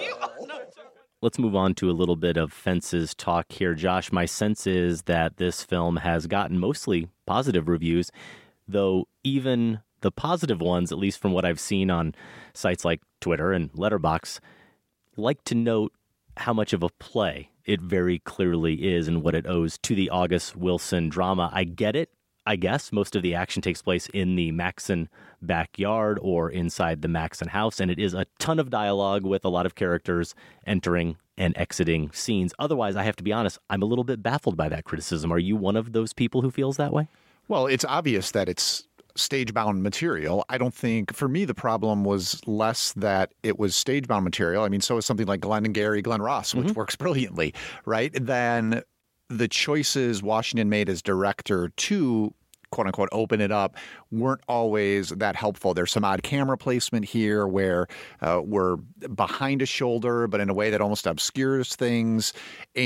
Let's move on to a little bit of Fences talk here. Josh, my sense is that this film has gotten mostly positive reviews, though even the positive ones, at least from what I've seen on sites like Twitter and Letterboxd, like to note how much of a play it very clearly is and what it owes to the August Wilson drama. I get it. I guess most of the action takes place in the Maxon backyard or inside the Maxon house, and it is a ton of dialogue with a lot of characters entering and exiting scenes. Otherwise, I have to be honest, I'm a little bit baffled by that criticism. Are you one of those people who feels that way? Well, it's obvious that it's stage-bound material. I don't think, for me, the problem was less that it was stage-bound material. I mean, so is something like Glenn and Gary, Glenn Ross, which mm-hmm. works brilliantly, right? Then the choices Washington made as director to, quote unquote, open it up weren't always that helpful. There's some odd camera placement here where uh, we're behind a shoulder, but in a way that almost obscures things.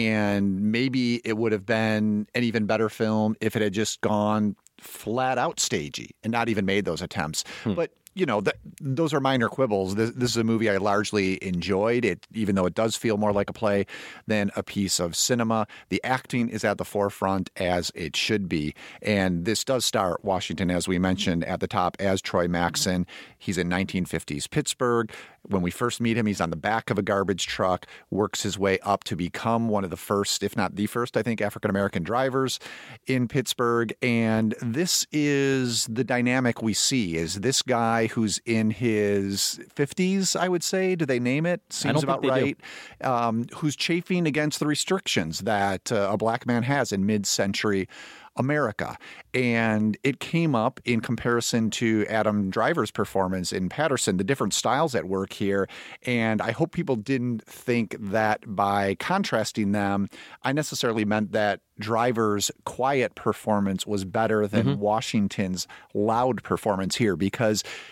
And maybe it would have been an even better film if it had just gone flat out stagey and not even made those attempts. Hmm. But you know, th- those are minor quibbles. This, this is a movie I largely enjoyed, it, even though it does feel more like a play than a piece of cinema. The acting is at the forefront, as it should be. And this does star Washington, as we mentioned at the top, as Troy Maxon. He's in nineteen fifties Pittsburgh. When we first meet him, he's on the back of a garbage truck, works his way up to become one of the first, if not the first, I think, African-American drivers in Pittsburgh. And this is the dynamic we see, is this guy who's in his fifties, I would say. Do they name it? Seems about right. Um, who's chafing against the restrictions that uh, a black man has in mid-century America. And it came up in comparison to Adam Driver's performance in Patterson, the different styles at work here. And I hope people didn't think that by contrasting them, I necessarily meant that Driver's quiet performance was better than mm-hmm. Washington's loud performance here, because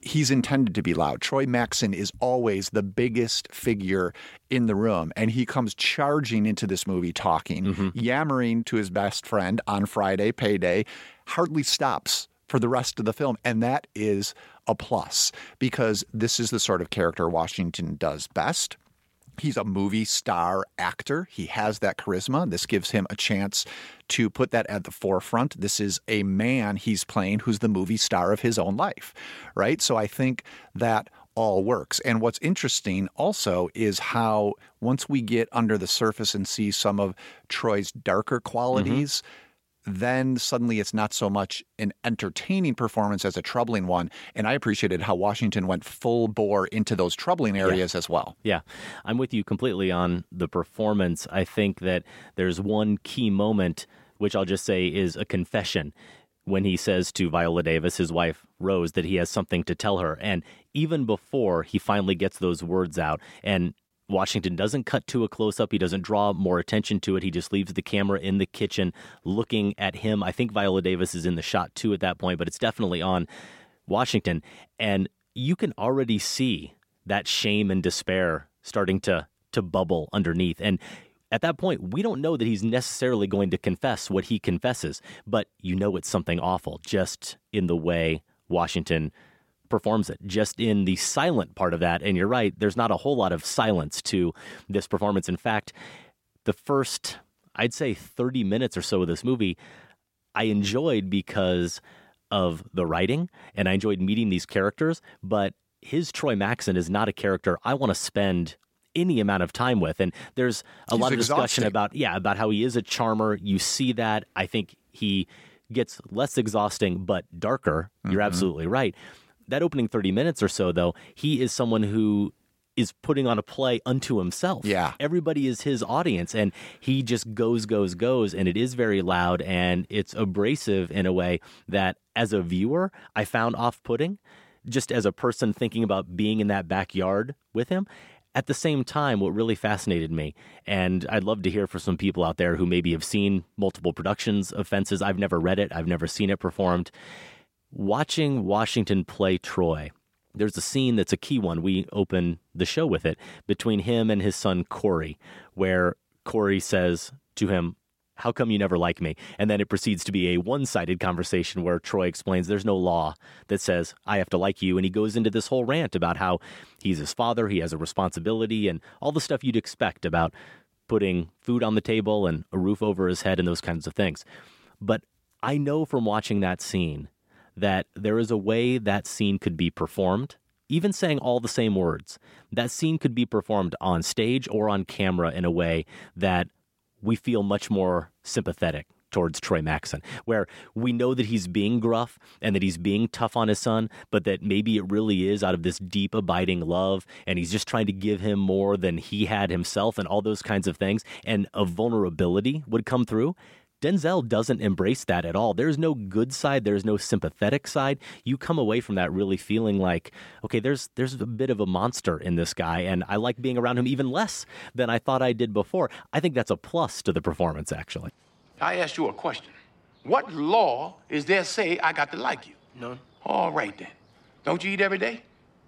he's intended to be loud. Troy Maxson is always the biggest figure in the room, and he comes charging into this movie talking, mm-hmm. yammering to his best friend on Friday, payday, hardly stops for the rest of the film. And that is a plus, because this is the sort of character Washington does best. He's a movie star actor. He has that charisma. This gives him a chance to put that at the forefront. This is a man he's playing who's the movie star of his own life, right? So I think that all works. And what's interesting also is how once we get under the surface and see some of Troy's darker qualities, mm-hmm. then suddenly it's not so much an entertaining performance as a troubling one. And I appreciated how Washington went full bore into those troubling areas yeah. as well. Yeah, I'm with you completely on the performance. I think that there's one key moment, which I'll just say is a confession, when he says to Viola Davis, his wife, Rose, that he has something to tell her. And even before he finally gets those words out, and Washington doesn't cut to a close-up. He doesn't draw more attention to it. He just leaves the camera in the kitchen looking at him. I think Viola Davis is in the shot, too, at that point, but it's definitely on Washington. And you can already see that shame and despair starting to, to bubble underneath. And at that point, we don't know that he's necessarily going to confess what he confesses, but you know it's something awful just in the way Washington performs it, just in the silent part of that. And you're right, there's not a whole lot of silence to this performance. In fact, the first, I'd say thirty minutes or so of this movie, I enjoyed because of the writing, and I enjoyed meeting these characters, but his Troy Maxson is not a character I want to spend any amount of time with. And there's a He's lot of exhausting. discussion about, yeah, about how he is a charmer. You see that. I think he gets less exhausting, but darker. You're mm-hmm. absolutely right. That opening thirty minutes or so, though, he is someone who is putting on a play unto himself. Yeah. Everybody is his audience, and he just goes, goes, goes, and it is very loud, and it's abrasive in a way that, as a viewer, I found off-putting, just as a person thinking about being in that backyard with him. At the same time, what really fascinated me, and I'd love to hear from some people out there who maybe have seen multiple productions of Fences. I've never read it. I've never seen it performed. Watching Washington play Troy, there's a scene that's a key one. We open the show with it, between him and his son Corey, where Corey says to him, "How come you never like me?" And then it proceeds to be a one-sided conversation where Troy explains there's no law that says, I have to like you. And he goes into this whole rant about how he's his father, he has a responsibility, and all the stuff you'd expect about putting food on the table and a roof over his head and those kinds of things. But I know from watching that scene that there is a way that scene could be performed, even saying all the same words. That scene could be performed on stage or on camera in a way that we feel much more sympathetic towards Troy Maxson, where we know that he's being gruff and that he's being tough on his son, but that maybe it really is out of this deep, abiding love, and he's just trying to give him more than he had himself and all those kinds of things, and a vulnerability would come through. Denzel doesn't embrace that at all. There's no good side. There's no sympathetic side. You come away from that really feeling like, okay, there's there's a bit of a monster in this guy, and I like being around him even less than I thought I did before. I think that's a plus to the performance, actually. I asked you a question. What law is there say I got to like you? None. All right, then. Don't you eat every day?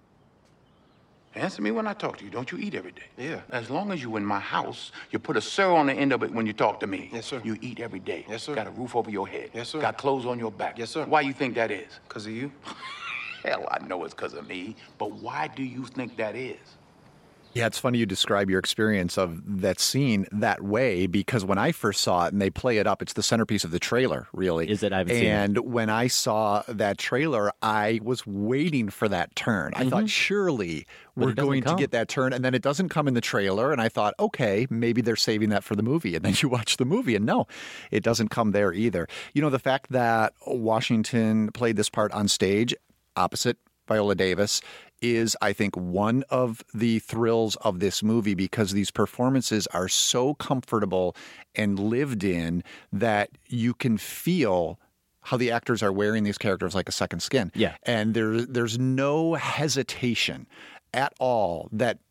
Answer me when I talk to you. Don't you eat every day? Yeah. As long as you in my house, you put a sir on the end of it when you talk to me. Yes, sir. You eat every day. Yes, sir. Got a roof over your head. Yes, sir. Got clothes on your back. Yes, sir. Why you think that is? Because of you. Hell, I know it's because of me. But why do you think that is? Yeah, it's funny you describe your experience of that scene that way, because when I first saw it and they play it up, it's the centerpiece of the trailer, really. Is it? I haven't seen it. And when I saw that trailer, I was waiting for that turn. I mm-hmm. thought, surely we're going come. to get that turn, and then it doesn't come in the trailer, and I thought, okay, maybe they're saving that for the movie. And then you watch the movie, and no, it doesn't come there either. You know, the fact that Washington played this part on stage opposite Viola Davis is, I think, one of the thrills of this movie, because these performances are so comfortable and lived in that you can feel how the actors are wearing these characters like a second skin. Yeah. And there, there's no hesitation at all that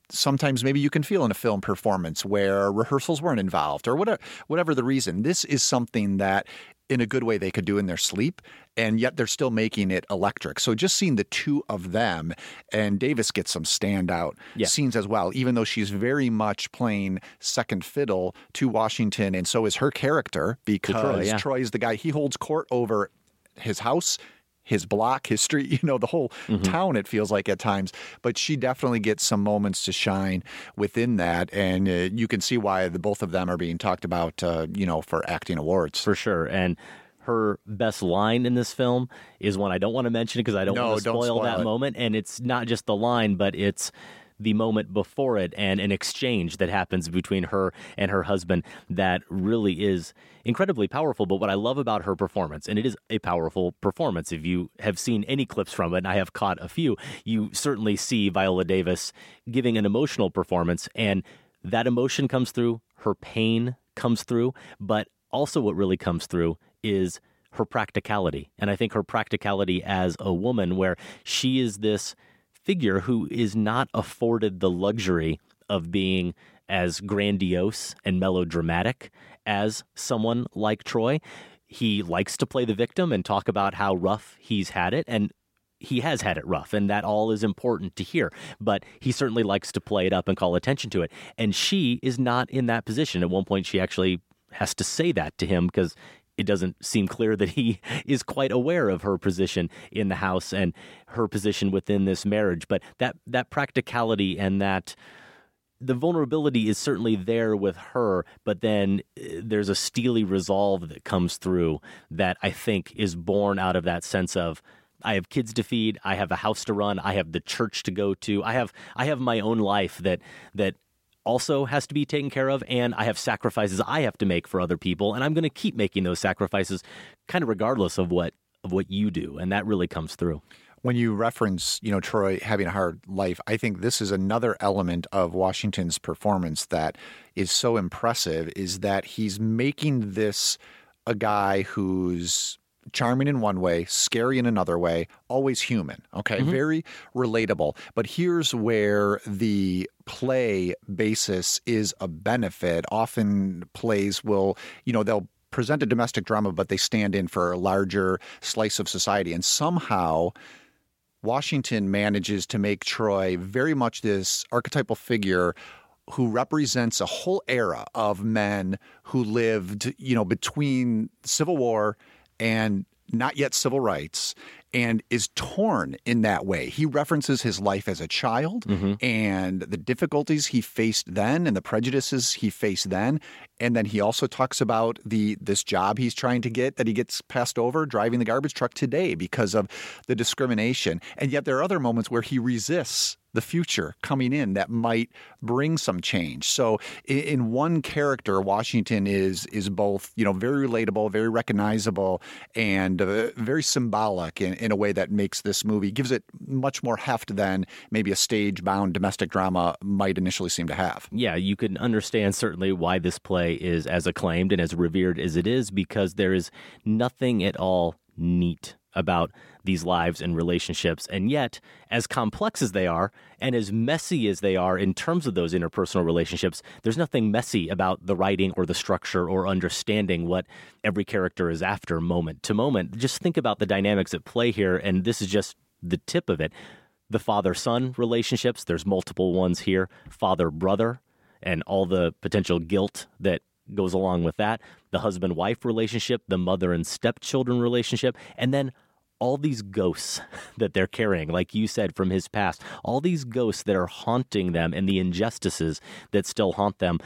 sometimes maybe you can feel in a film performance where rehearsals weren't involved or whatever, whatever the reason. This is something that in a good way they could do in their sleep, and yet they're still making it electric. So just seeing the two of them, and Davis gets some standout yeah. scenes as well, even though she's very much playing second fiddle to Washington, and so is her character, because Troy, yeah. Troy's the guy. He holds court over his house, his block, his street, you know, the whole mm-hmm. town, it feels like at times. But she definitely gets some moments to shine within that. And uh, you can see why the both of them are being talked about, uh, you know, for acting awards. For sure. And her best line in this film is one I don't want to mention because I don't no, want to spoil, spoil that it. moment. And it's not just the line, but it's the moment before it and an exchange that happens between her and her husband that really is incredibly powerful. But what I love about her performance, and it is a powerful performance, if you have seen any clips from it, and I have caught a few, you certainly see Viola Davis giving an emotional performance, and that emotion comes through, her pain comes through, but also what really comes through is her practicality. And I think her practicality as a woman, where she is this figure who is not afforded the luxury of being as grandiose and melodramatic as someone like Troy. He likes to play the victim and talk about how rough he's had it, and he has had it rough, and that all is important to hear. But he certainly likes to play it up and call attention to it. And she is not in that position. At one point, she actually has to say that to him because it doesn't seem clear that he is quite aware of her position in the house and her position within this marriage. But that that practicality and that the vulnerability is certainly there with her, but then there's a steely resolve that comes through that I think is born out of that sense of, I have kids to feed, I have a house to run, I have the church to go to, I have I have my own life that that also has to be taken care of, and I have sacrifices I have to make for other people, and I'm going to keep making those sacrifices kind of regardless of what of what you do, and that really comes through. When you reference, you know, Troy having a hard life, I think this is another element of Washington's performance that is so impressive, is that he's making this a guy who's charming in one way, scary in another way, always human, okay? Mm-hmm. Very relatable. But here's where the play basis is a benefit. Often plays will, you know, they'll present a domestic drama, but they stand in for a larger slice of society. And somehow Washington manages to make Troy very much this archetypal figure who represents a whole era of men who lived, you know, between Civil War and not yet civil rights, and is torn in that way. He references his life as a child mm-hmm. and the difficulties he faced then and the prejudices he faced then. And then he also talks about the this job he's trying to get that he gets passed over driving the garbage truck today because of the discrimination. And yet there are other moments where he resists the future coming in that might bring some change. So in one character, Washington is is both, you know, very relatable, very recognizable, and uh, very symbolic in, in a way that makes this movie, gives it much more heft than maybe a stage-bound domestic drama might initially seem to have. Yeah, you can understand certainly why this play is as acclaimed and as revered as it is, because there is nothing at all neat about these lives and relationships. And yet, as complex as they are and as messy as they are in terms of those interpersonal relationships, there's nothing messy about the writing or the structure or understanding what every character is after moment to moment. Just think about the dynamics at play here, and this is just the tip of it. The father-son relationships, there's multiple ones here. Father-brother, and all the potential guilt that goes along with that. The husband-wife relationship, the mother and stepchildren relationship, and then all these ghosts that they're carrying, like you said, from his past, all these ghosts that are haunting them and the injustices that still haunt them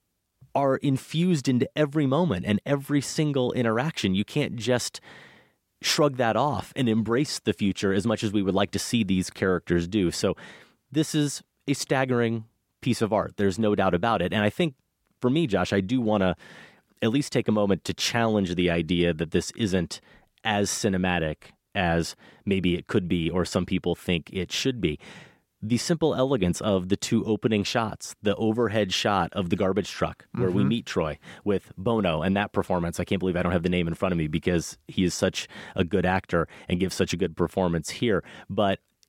are infused into every moment and every single interaction. You can't just shrug that off and embrace the future as much as we would like to see these characters do. So this is a staggering piece of art. There's no doubt about it. And I think for me, Josh, I do want to at least take a moment to challenge the idea that this isn't as cinematic as maybe it could be or some people think it should be. The simple elegance of the two opening shots, the overhead shot of the garbage truck where mm-hmm. we meet Troy with Bono and that performance. I can't believe I don't have the name in front of me because he is such a good actor and gives such a good performance here. But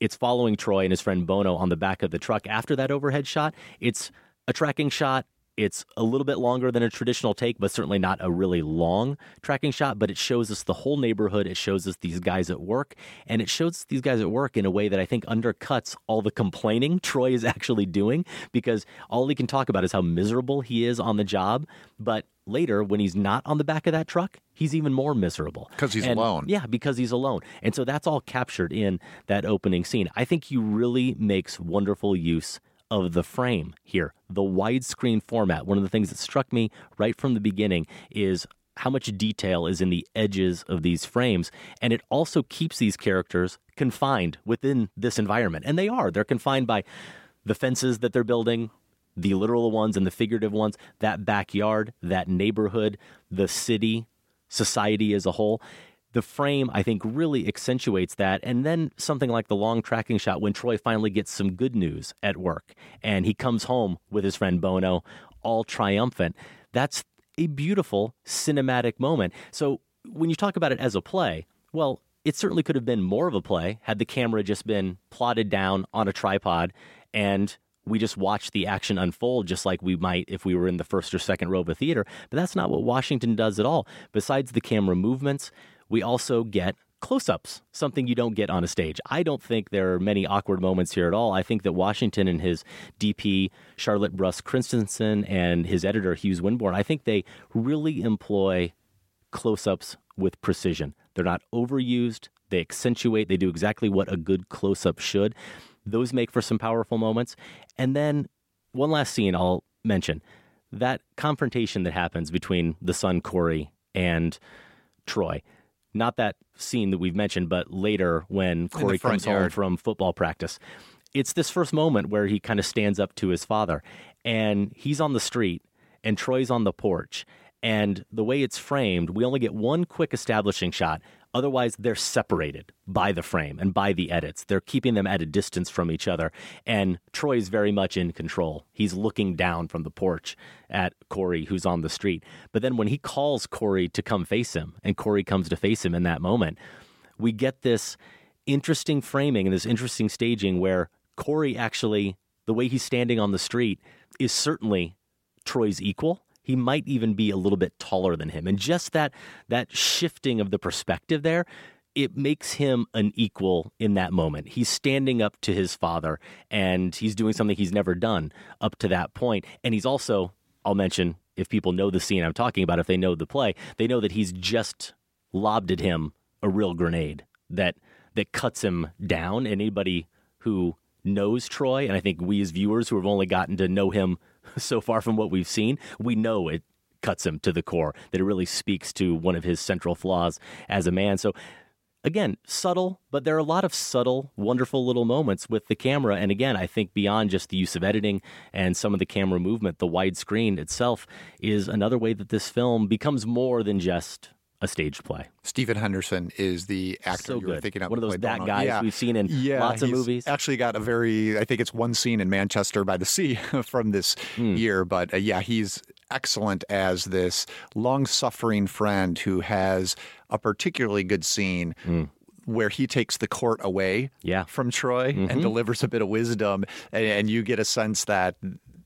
it's following Troy and his friend Bono on the back of the truck. After that overhead shot, it's a tracking shot. It's a little bit longer than a traditional take, but certainly not a really long tracking shot. But it shows us the whole neighborhood. It shows us these guys at work. And it shows us these guys at work in a way that I think undercuts all the complaining Troy is actually doing, because all he can talk about is how miserable he is on the job. But later, when he's not on the back of that truck, he's even more miserable. Because he's and, alone. Yeah, because he's alone. And so that's all captured in that opening scene. I think he really makes wonderful use of the frame here, the widescreen format. One of the things that struck me right from the beginning is how much detail is in the edges of these frames. And it also keeps these characters confined within this environment. And they are. They're confined by the fences that they're building, the literal ones and the figurative ones, that backyard, that neighborhood, the city, society as a whole. The frame, I think, really accentuates that. And then something like the long tracking shot when Troy finally gets some good news at work and he comes home with his friend Bono, all triumphant. That's a beautiful cinematic moment. So when you talk about it as a play, well, it certainly could have been more of a play had the camera just been plotted down on a tripod and we just watch the action unfold just like we might if we were in the first or second row of a theater. But that's not what Washington does at all. Besides the camera movements, we also get close-ups, something you don't get on a stage. I don't think there are many awkward moments here at all. I think that Washington and his D P, Charlotte Bruss Christensen, and his editor, Hughes Winborn, I think they really employ close-ups with precision. They're not overused. They accentuate. They do exactly what a good close-up should. Those make for some powerful moments. And then one last scene I'll mention. That confrontation that happens between the son, Corey, and Troy. Not that scene that we've mentioned, but later when Corey comes home from football practice. It's this first moment where he kind of stands up to his father, and he's on the street, and Troy's on the porch. And the way it's framed, we only get one quick establishing shot. Otherwise, they're separated by the frame and by the edits. They're keeping them at a distance from each other. And Troy's very much in control. He's looking down from the porch at Corey, who's on the street. But then when he calls Corey to come face him, and Corey comes to face him in that moment, we get this interesting framing and this interesting staging where Corey actually, the way he's standing on the street, is certainly Troy's equal. He might even be a little bit taller than him. And just that that shifting of the perspective there, it makes him an equal in that moment. He's standing up to his father, and he's doing something he's never done up to that point. And he's also, I'll mention, if people know the scene I'm talking about, if they know the play, they know that he's just lobbed at him a real grenade that that cuts him down. And anybody who knows Troy, and I think we as viewers who have only gotten to know him so far from what we've seen, we know it cuts him to the core, that it really speaks to one of his central flaws as a man. So again, subtle, but there are a lot of subtle, wonderful little moments with the camera. And again, I think beyond just the use of editing and some of the camera movement, the widescreen itself is another way that this film becomes more than just a staged play. Stephen Henderson is the actor so you were good. thinking of. One of those that guys yeah. we've seen in yeah, lots of he's movies. Actually got a very, I think it's one scene in Manchester by the Sea from this mm. year. But uh, yeah, he's excellent as this long-suffering friend who has a particularly good scene mm. where he takes the court away yeah. from Troy mm-hmm. and delivers a bit of wisdom. And, and you get a sense that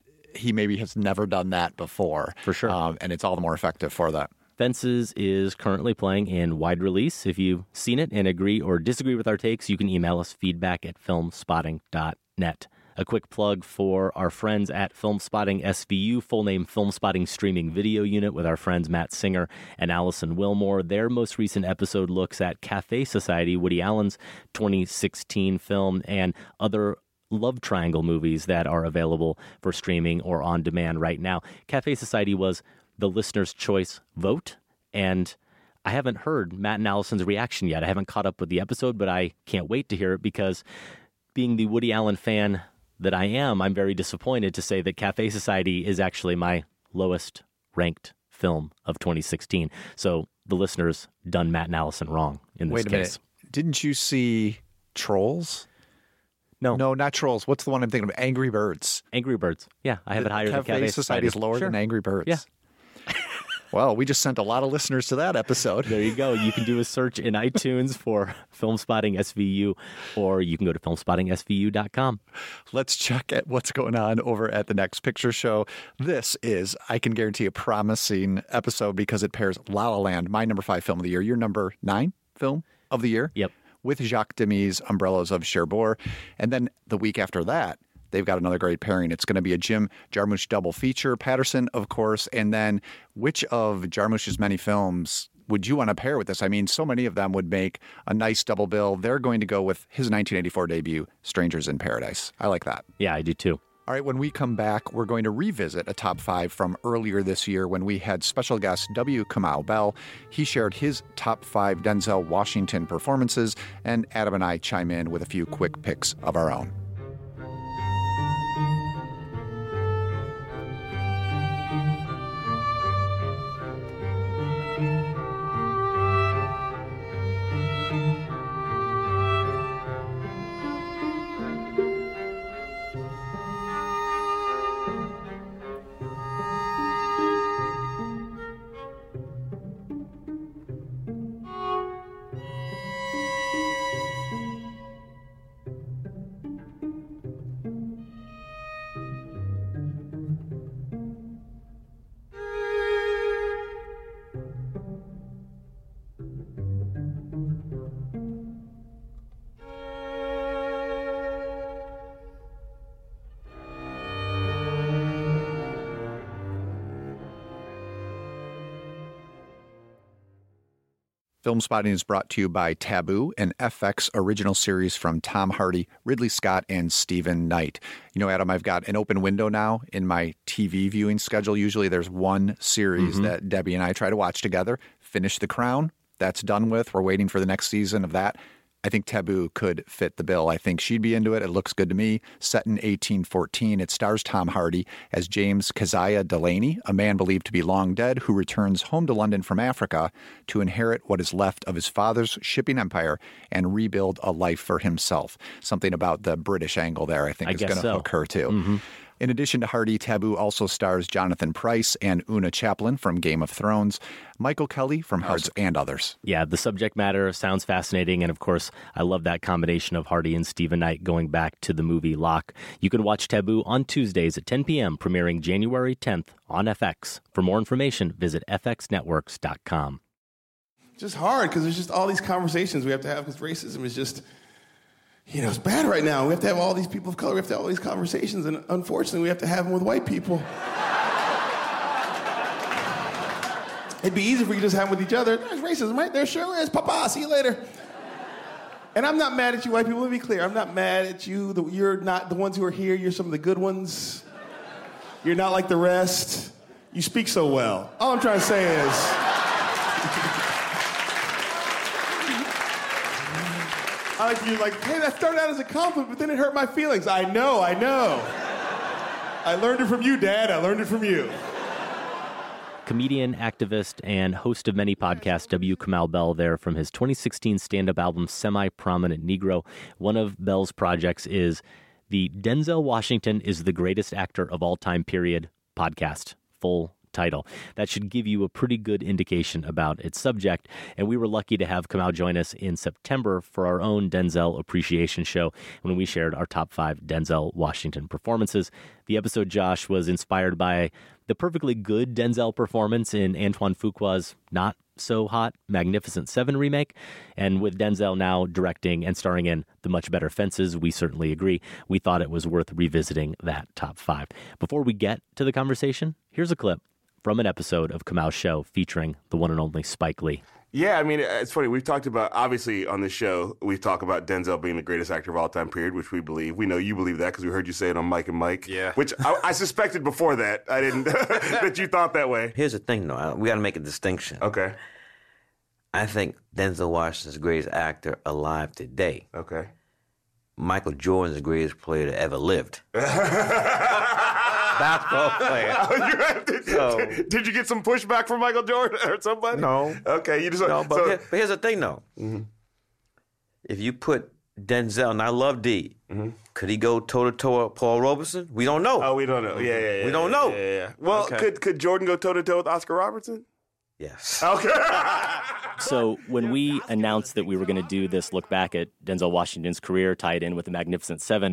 he maybe has never done that before. For sure. Um, and it's all the more effective for that. Fences is currently playing in wide release. If you've seen it and agree or disagree with our takes, you can email us feedback at filmspotting dot net. A quick plug for our friends at Filmspotting S V U, full name Filmspotting Streaming Video Unit, with our friends Matt Singer and Allison Wilmore. Their most recent episode looks at Cafe Society, Woody Allen's twenty sixteen film, and other love triangle movies that are available for streaming or on demand right now. Cafe Society was the listener's choice vote, and I haven't heard Matt and Allison's reaction yet. I haven't caught up with the episode, but I can't wait to hear it, because being the Woody Allen fan that I am, I'm very disappointed to say that Cafe Society is actually my lowest ranked film of twenty sixteen. So the listeners done Matt and Allison wrong in this Wait a case. minute. Didn't you see Trolls? No. No, not Trolls. What's the one I'm thinking of? Angry Birds. Angry Birds. Yeah, I have it higher than Cafe Society. Society is lower sure. than Angry Birds. Yeah. Well, we just sent a lot of listeners to that episode. There you go. You can do a search in iTunes for Film Spotting S V U, or you can go to film spotting S V U dot com. Let's check at what's going on over at the Next Picture Show. This is, I can guarantee, a promising episode because it pairs La La Land, my number five film of the year, your number nine film of the year. Yep. With Jacques Demy's Umbrellas of Cherbourg. And then the week after that, they've got another great pairing. It's going to be a Jim Jarmusch double feature. Patterson, of course. And then which of Jarmusch's many films would you want to pair with this? I mean, so many of them would make a nice double bill. They're going to go with his nineteen eighty-four debut, Strangers in Paradise. I like that. Yeah, I do too. All right, when we come back, we're going to revisit a top five from earlier this year when we had special guest W. Kamau Bell. He shared his top five Denzel Washington performances, and Adam and I chime in with a few quick picks of our own. Film Spotting is brought to you by Taboo, an F X original series from Tom Hardy, Ridley Scott, and Stephen Knight. You know, Adam, I've got an open window now in my T V viewing schedule. Usually there's one series mm-hmm. that Debbie and I try to watch together. Finish The Crown. That's done with. We're waiting for the next season of that. I think Taboo could fit the bill. I think she'd be into it. It looks good to me. Set in eighteen fourteen, it stars Tom Hardy as James Keziah Delaney, a man believed to be long dead who returns home to London from Africa to inherit what is left of his father's shipping empire and rebuild a life for himself. Something about the British angle there, I think, I is going to so. hook her, too. Mm-hmm. In addition to Hardy, Taboo also stars Jonathan Pryce and Una Chaplin from Game of Thrones, Michael Kelly from Hearts, and others. Yeah, the subject matter sounds fascinating. And of course, I love that combination of Hardy and Stephen Knight going back to the movie Locke. You can watch Taboo on Tuesdays at ten p.m., premiering January tenth on F X. For more information, visit f x networks dot com. Just hard because there's just all these conversations we have to have because racism is just... You know, it's bad right now. We have to have all these people of color. We have to have all these conversations, and unfortunately, we have to have them with white people. It'd be easy if we could just have them with each other. There's racism, right? There sure is. Papa, see you later. And I'm not mad at you, white people. Let me be clear. I'm not mad at you. You're not the ones who are here. You're some of the good ones. You're not like the rest. You speak so well. All I'm trying to say is... I like you, like, hey, that started out as a compliment, but then it hurt my feelings. I know, I know. I learned it from you, Dad. I learned it from you. Comedian, activist, and host of many podcasts, W. Kamau Bell there from his twenty sixteen stand-up album, Semi-Prominent Negro. One of Bell's projects is the Denzel Washington is the Greatest Actor of All Time, period, podcast. Full title. That should give you a pretty good indication about its subject. And we were lucky to have Kamau join us in September for our own Denzel Appreciation Show when we shared our top five Denzel Washington performances. The episode, Josh, was inspired by the perfectly good Denzel performance in Antoine Fuqua's Not So Hot Magnificent Seven remake. And with Denzel now directing and starring in the much better Fences, we certainly agree. We thought it was worth revisiting that top five. Before we get to the conversation, here's a clip from an episode of Kamau's show featuring the one and only Spike Lee. Yeah, I mean, it's funny. We've talked about, obviously, on this show, we've talked about Denzel being the greatest actor of all time, period, which we believe. We know you believe that because we heard you say it on Mike and Mike. Yeah. Which I, I suspected before that. I didn't, that you thought that way. Here's the thing, though. We got to make a distinction. Okay. I think Denzel Washington's the greatest actor alive today. Okay. Michael Jordan's the greatest player that ever lived. Basketball player. Oh, did, so, did you get some pushback from Michael Jordan or somebody? No. Okay, you just no. But, so, here, but here's the thing, though. Mm-hmm. If you put Denzel, and I love D, mm-hmm. could he go toe to toe with Paul Robeson? We don't know. Oh, we don't know. Yeah, yeah, yeah. We don't know. Yeah, yeah, yeah. Well, okay. could could Jordan go toe to toe with Oscar Robertson? Yes. Okay. So when we announced that we were going to do this look back at Denzel Washington's career tied in with the Magnificent Seven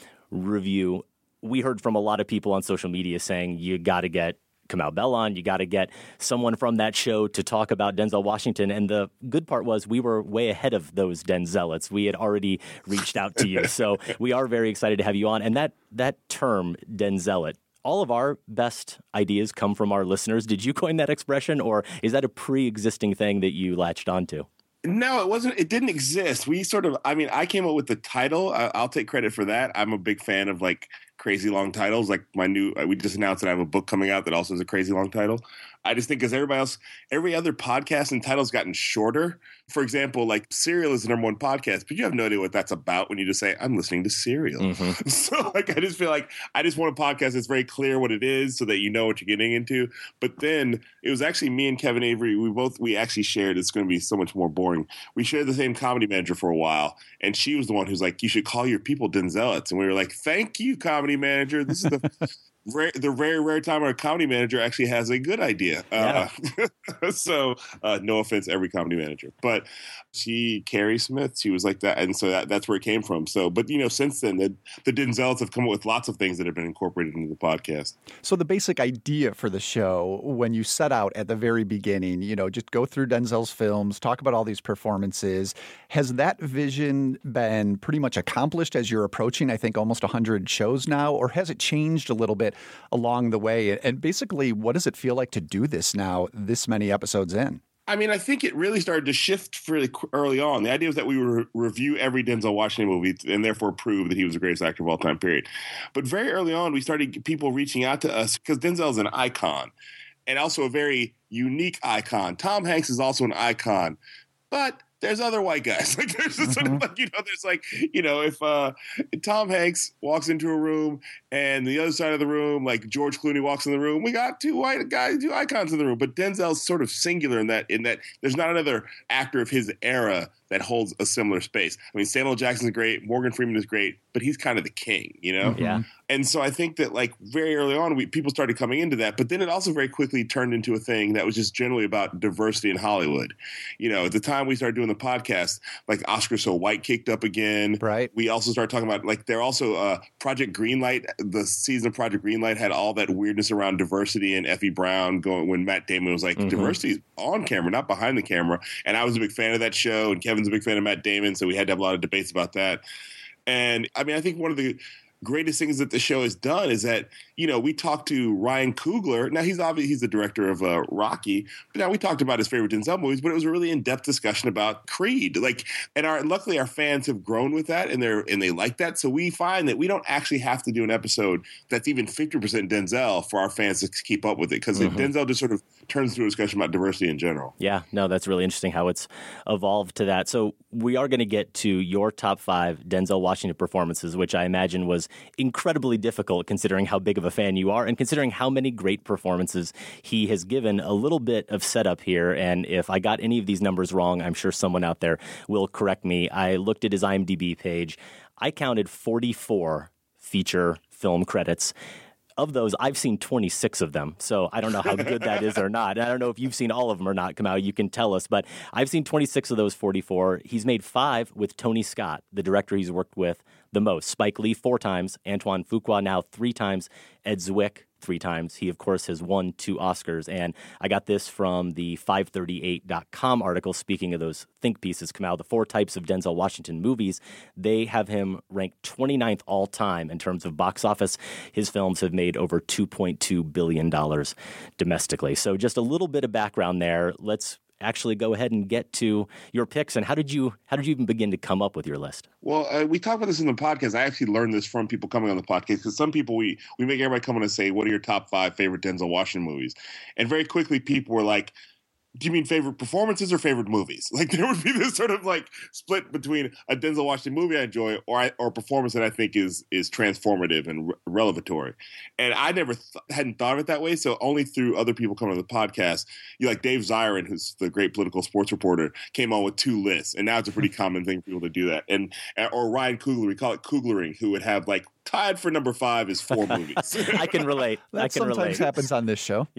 review, we heard from a lot of people on social media saying, you got to get Kamau Bell on, you got to get someone from that show to talk about Denzel Washington. And the good part was we were way ahead of those Denzelites. We had already reached out to you. So we are very excited to have you on. And that that term, Denzelite, all of our best ideas come from our listeners. Did you coin that expression, or is that a pre-existing thing that you latched onto? No, it wasn't. It didn't exist. We sort of, I mean, I came up with the title. I, I'll take credit for that. I'm a big fan of like crazy long titles. Like my new, we just announced that I have a book coming out that also has a crazy long title. I just think because everybody else, every other podcast and title's gotten shorter. For example, like Serial is the number one podcast, but you have no idea what that's about when you just say, I'm listening to Serial. Mm-hmm. So like, I just feel like I just want a podcast that's very clear what it is so that you know what you're getting into. But then it was actually me and Kevin Avery. We both, we actually shared, it's going to be so much more boring. We shared the same comedy manager for a while. And she was the one who's like, you should call your people Denzelites. And we were like, thank you, comedy manager. This is the rare, the rare, rare time our comedy manager actually has a good idea. Uh, yeah. So uh, no offense, every comedy manager, but she, Carrie Smith, she was like that. And so that, that's where it came from. So, but you know, since then the, the Denzelites have come up with lots of things that have been incorporated into the podcast. So the basic idea for the show, when you set out at the very beginning, you know, just go through Denzel's films, talk about all these performances. Has that vision been pretty much accomplished as you're approaching, I think, almost one hundred shows now, or has it changed a little bit along the way? And basically, what does it feel like to do this now, this many episodes in? I mean, I think it really started to shift fairly early on. The idea was that we would re- review every Denzel Washington movie and therefore prove that he was the greatest actor of all time, period. But very early on, we started people reaching out to us because Denzel is an icon and also a very unique icon. Tom Hanks is also an icon, but there's other white guys. Like there's just sort of like, you know, there's like, you know, if uh, Tom Hanks walks into a room and the other side of the room, like George Clooney walks in the room, we got two white guys, two icons in the room. But Denzel's sort of singular in that, in that there's not another actor of his era that holds a similar space. I mean, Samuel Jackson's great, Morgan Freeman is great, but he's kind of the king, you know? Yeah. And so I think that like very early on, we, people started coming into that, but then it also very quickly turned into a thing that was just generally about diversity in Hollywood. You know, at the time we started doing the podcast, like Oscar So White kicked up again. Right. We also started talking about like, they're also uh, Project Greenlight, the season of Project Greenlight had all that weirdness around diversity and Effie Brown going when Matt Damon was like, mm-hmm. diversity is on camera, not behind the camera. And I was a big fan of that show and Kevin's a big fan of Matt Damon. So we had to have a lot of debates about that. And I mean, I think one of the greatest things that the show has done is that, you know, we talked to Ryan Coogler. Now, he's obviously he's the director of uh, Rocky, but now we talked about his favorite Denzel movies, but it was a really in-depth discussion about Creed. Like, and our luckily our fans have grown with that and they're and they like that. So we find that we don't actually have to do an episode that's even fifty percent Denzel for our fans to keep up with it because mm-hmm. Denzel just sort of turns into a discussion about diversity in general. Yeah, no, that's really interesting how it's evolved to that. So we are going to get to your top five Denzel Washington performances, which I imagine was incredibly difficult considering how big of a fan you are and considering how many great performances he has given. A little bit of setup here, and if I got any of these numbers wrong, I'm sure someone out there will correct me. I looked at his IMDb page. I counted forty-four feature film credits. Of those, I've seen twenty-six of them, so I don't know how good that is or not. I don't know if you've seen all of them or not, Kamau. You can tell us, but I've seen twenty-six of those forty-four. He's made five with Tony Scott, the director he's worked with the most. Spike Lee four times, Antoine Fuqua now three times, Ed Zwick three times. He, of course, has won two Oscars, and I got this from the five thirty-eight dot com article. Speaking of those think pieces, Kamau, the four types of Denzel Washington movies, they have him ranked twenty-ninth all time in terms of box office. His films have made over two point two billion dollars domestically. So just a little bit of background there. Let's actually go ahead and get to your picks. And how did you how did you even begin to come up with your list? Well, uh, we talked about this in the podcast. I actually learned this from people coming on the podcast because some people, we we make everybody come on and say, what are your top five favorite Denzel Washington movies? And very quickly people were like, do you mean favorite performances or favorite movies? Like there would be this sort of like split between a Denzel Washington movie I enjoy or I, or a performance that I think is is transformative and re- revelatory. And I never th- hadn't thought of it that way. So only through other people coming on the podcast, you like Dave Zirin, who's the great political sports reporter, came on with two lists. And now it's a pretty common thing for people to do that. And or Ryan Coogler, we call it Cooglering, who would have like tied for number five is four movies. I can relate. That I can sometimes relate. happens on this show. Yeah.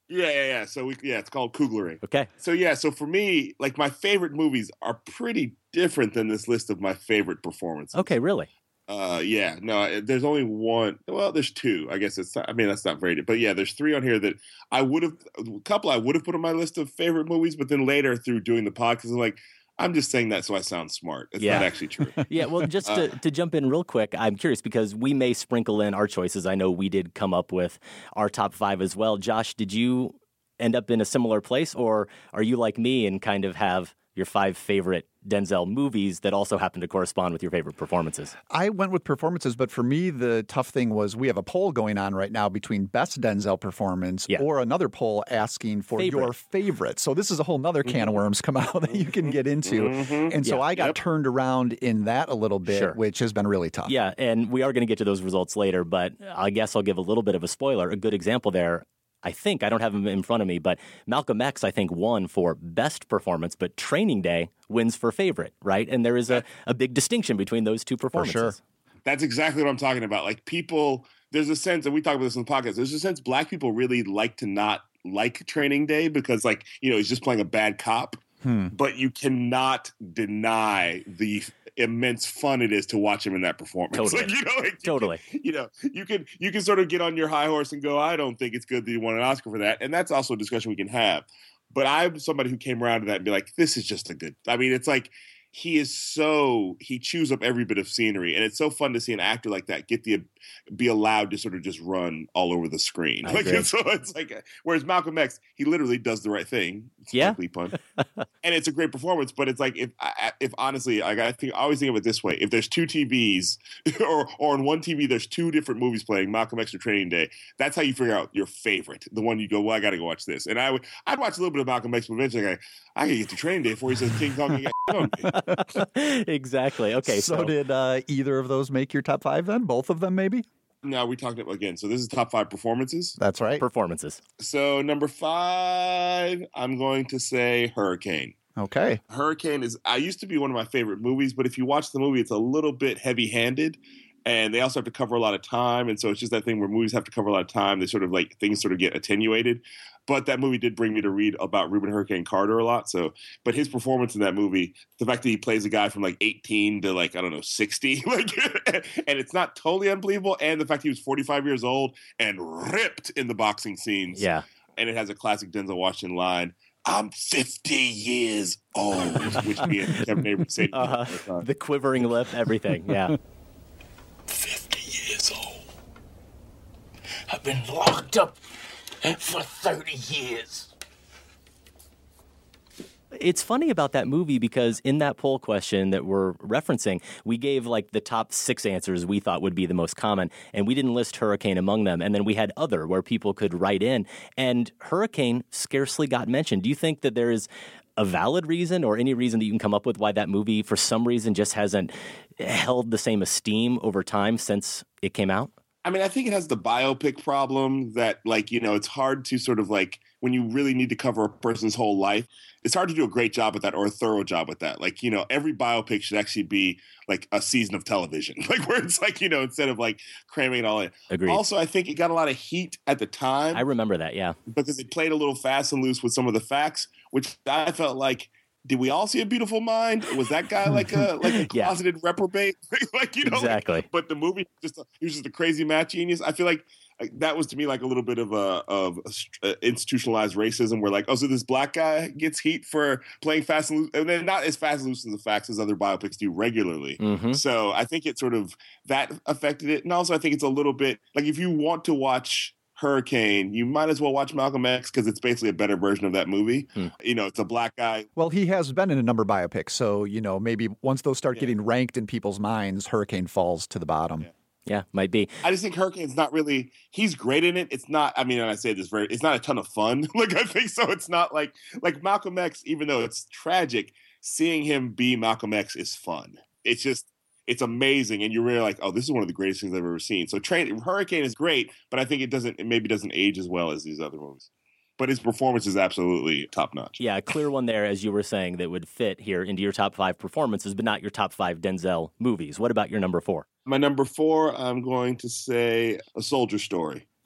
Yeah, yeah, yeah. So we, yeah, it's called Kuglering. Okay. So yeah, so for me, like my favorite movies are pretty different than this list of my favorite performances. Okay, really? Uh, yeah, no, there's only one. Well, there's two. I guess it's. Not, I mean, that's not very. But yeah, there's three on here that I would have. A couple I would have put on my list of favorite movies, but then later through doing the podcast, I'm like, I'm just saying that so I sound smart. It's yeah. not actually true. yeah, well, just to, uh, to jump in real quick, I'm curious because we may sprinkle in our choices. I know we did come up with our top five as well. Josh, did you end up in a similar place, or are you like me and kind of have your five favorite Denzel movies that also happen to correspond with your favorite performances? I went with performances, but for me, the tough thing was we have a poll going on right now between best Denzel performance yeah. or another poll asking for favorite. your favorite. So this is a whole nother can mm-hmm. of worms come out that you can get into. Mm-hmm. And so yeah. I got yep. turned around in that a little bit, sure. which has been really tough. Yeah, and we are going to get to those results later, but I guess I'll give a little bit of a spoiler. A good example there, I think, I don't have him in front of me, but Malcolm X, I think, won for best performance, but Training Day wins for favorite, right? And there is a, a big distinction between those two performances. For sure. That's exactly what I'm talking about. Like people, there's a sense, and we talk about this on the podcast, there's a sense black people really like to not like Training Day because, like, you know, he's just playing a bad cop. Hmm. But you cannot deny the immense fun it is to watch him in that performance. Totally. Like, you know, like, totally. You, can, you know, you can you can sort of get on your high horse and go, I don't think it's good that you won an Oscar for that. And that's also a discussion we can have. But I'm somebody who came around to that and be like, this is just a good. I mean, it's like he is so he chews up every bit of scenery, and it's so fun to see an actor like that get the be allowed to sort of just run all over the screen. I Like agree. so, it's like whereas Malcolm X, he literally does the right thing. Yeah, pun. And it's a great performance. But it's like if if honestly, like I think I always think of it this way: if there's two T Vs, or or on one T V there's two different movies playing, Malcolm X or Training Day, that's how you figure out your favorite, the one you go, well, I got to go watch this. And I would I'd watch a little bit of Malcolm X, but eventually I I gotta get to Training Day before he says King Kong can get on me. Exactly. Okay. So, So, did uh, either of those make your top five then? Both of them, maybe? No, we talked about again. So this is top five performances. That's right. performances. So number five, I'm going to say Hurricane. Okay. Hurricane is, I used to be one of my favorite movies, but if you watch the movie, it's a little bit heavy-handed, and they also have to cover a lot of time, and so it's just that thing where movies have to cover a lot of time. They sort of like, things sort of get attenuated. But that movie did bring me to read about Reuben Hurricane Carter a lot. So, but his performance in that movie, the fact that he plays a guy from like eighteen to like, I don't know, sixty, like, and it's not totally unbelievable. And the fact he was forty-five years old and ripped in the boxing scenes. Yeah. And it has a classic Denzel Washington line, I'm fifty years old, which me and Kevin Neighbors say. Uh-huh. The quivering lip, everything. Yeah. fifty years old. I've been locked up for thirty years. It's funny about that movie because in that poll question that we're referencing, we gave like the top six answers we thought would be the most common, and we didn't list Hurricane among them. And then we had other where people could write in, and Hurricane scarcely got mentioned. Do you think that there is a valid reason or any reason that you can come up with why that movie, for some reason, just hasn't held the same esteem over time since it came out? I mean, I think it has the biopic problem that, like, you know, it's hard to sort of like, when you really need to cover a person's whole life, it's hard to do a great job with that or a thorough job with that. Like, you know, every biopic should actually be like a season of television, like where it's like, you know, instead of like cramming it all in. Agreed. Also, I think it got a lot of heat at the time. I remember that, yeah. Because it played a little fast and loose with some of the facts, which I felt like, did we all see A Beautiful Mind? Was that guy like a like a closeted yeah. reprobate? Like, you know, exactly. Like, but the movie just he was just a crazy math genius. I feel like, like that was to me like a little bit of a of a, uh, institutionalized racism, where like, oh, so this black guy gets heat for playing fast and loose, and then not as fast and loose in the facts as other biopics do regularly. Mm-hmm. So I think it sort of that affected it, and also I think it's a little bit like if you want to watch Hurricane, you might as well watch Malcolm X because it's basically a better version of that movie. Hmm. You know, it's a black guy. Well, he has been in a number of biopics, so, you know, maybe once those start yeah. getting ranked in people's minds, Hurricane falls to the bottom. Yeah. Yeah, might be. I just think Hurricane's not really, he's great in it. It's not, I mean, and I say this very, it's not a ton of fun. Like, I think so. It's not like, like Malcolm X, even though it's tragic, seeing him be Malcolm X is fun. It's just, it's amazing, and you're really like, oh, this is one of the greatest things I've ever seen. So Train, Hurricane is great, but I think it doesn't, it maybe doesn't age as well as these other movies. But his performance is absolutely top-notch. Yeah, a clear one there, as you were saying, that would fit here into your top five performances, but not your top five Denzel movies. What about your number four? My number four, I'm going to say A Soldier Story.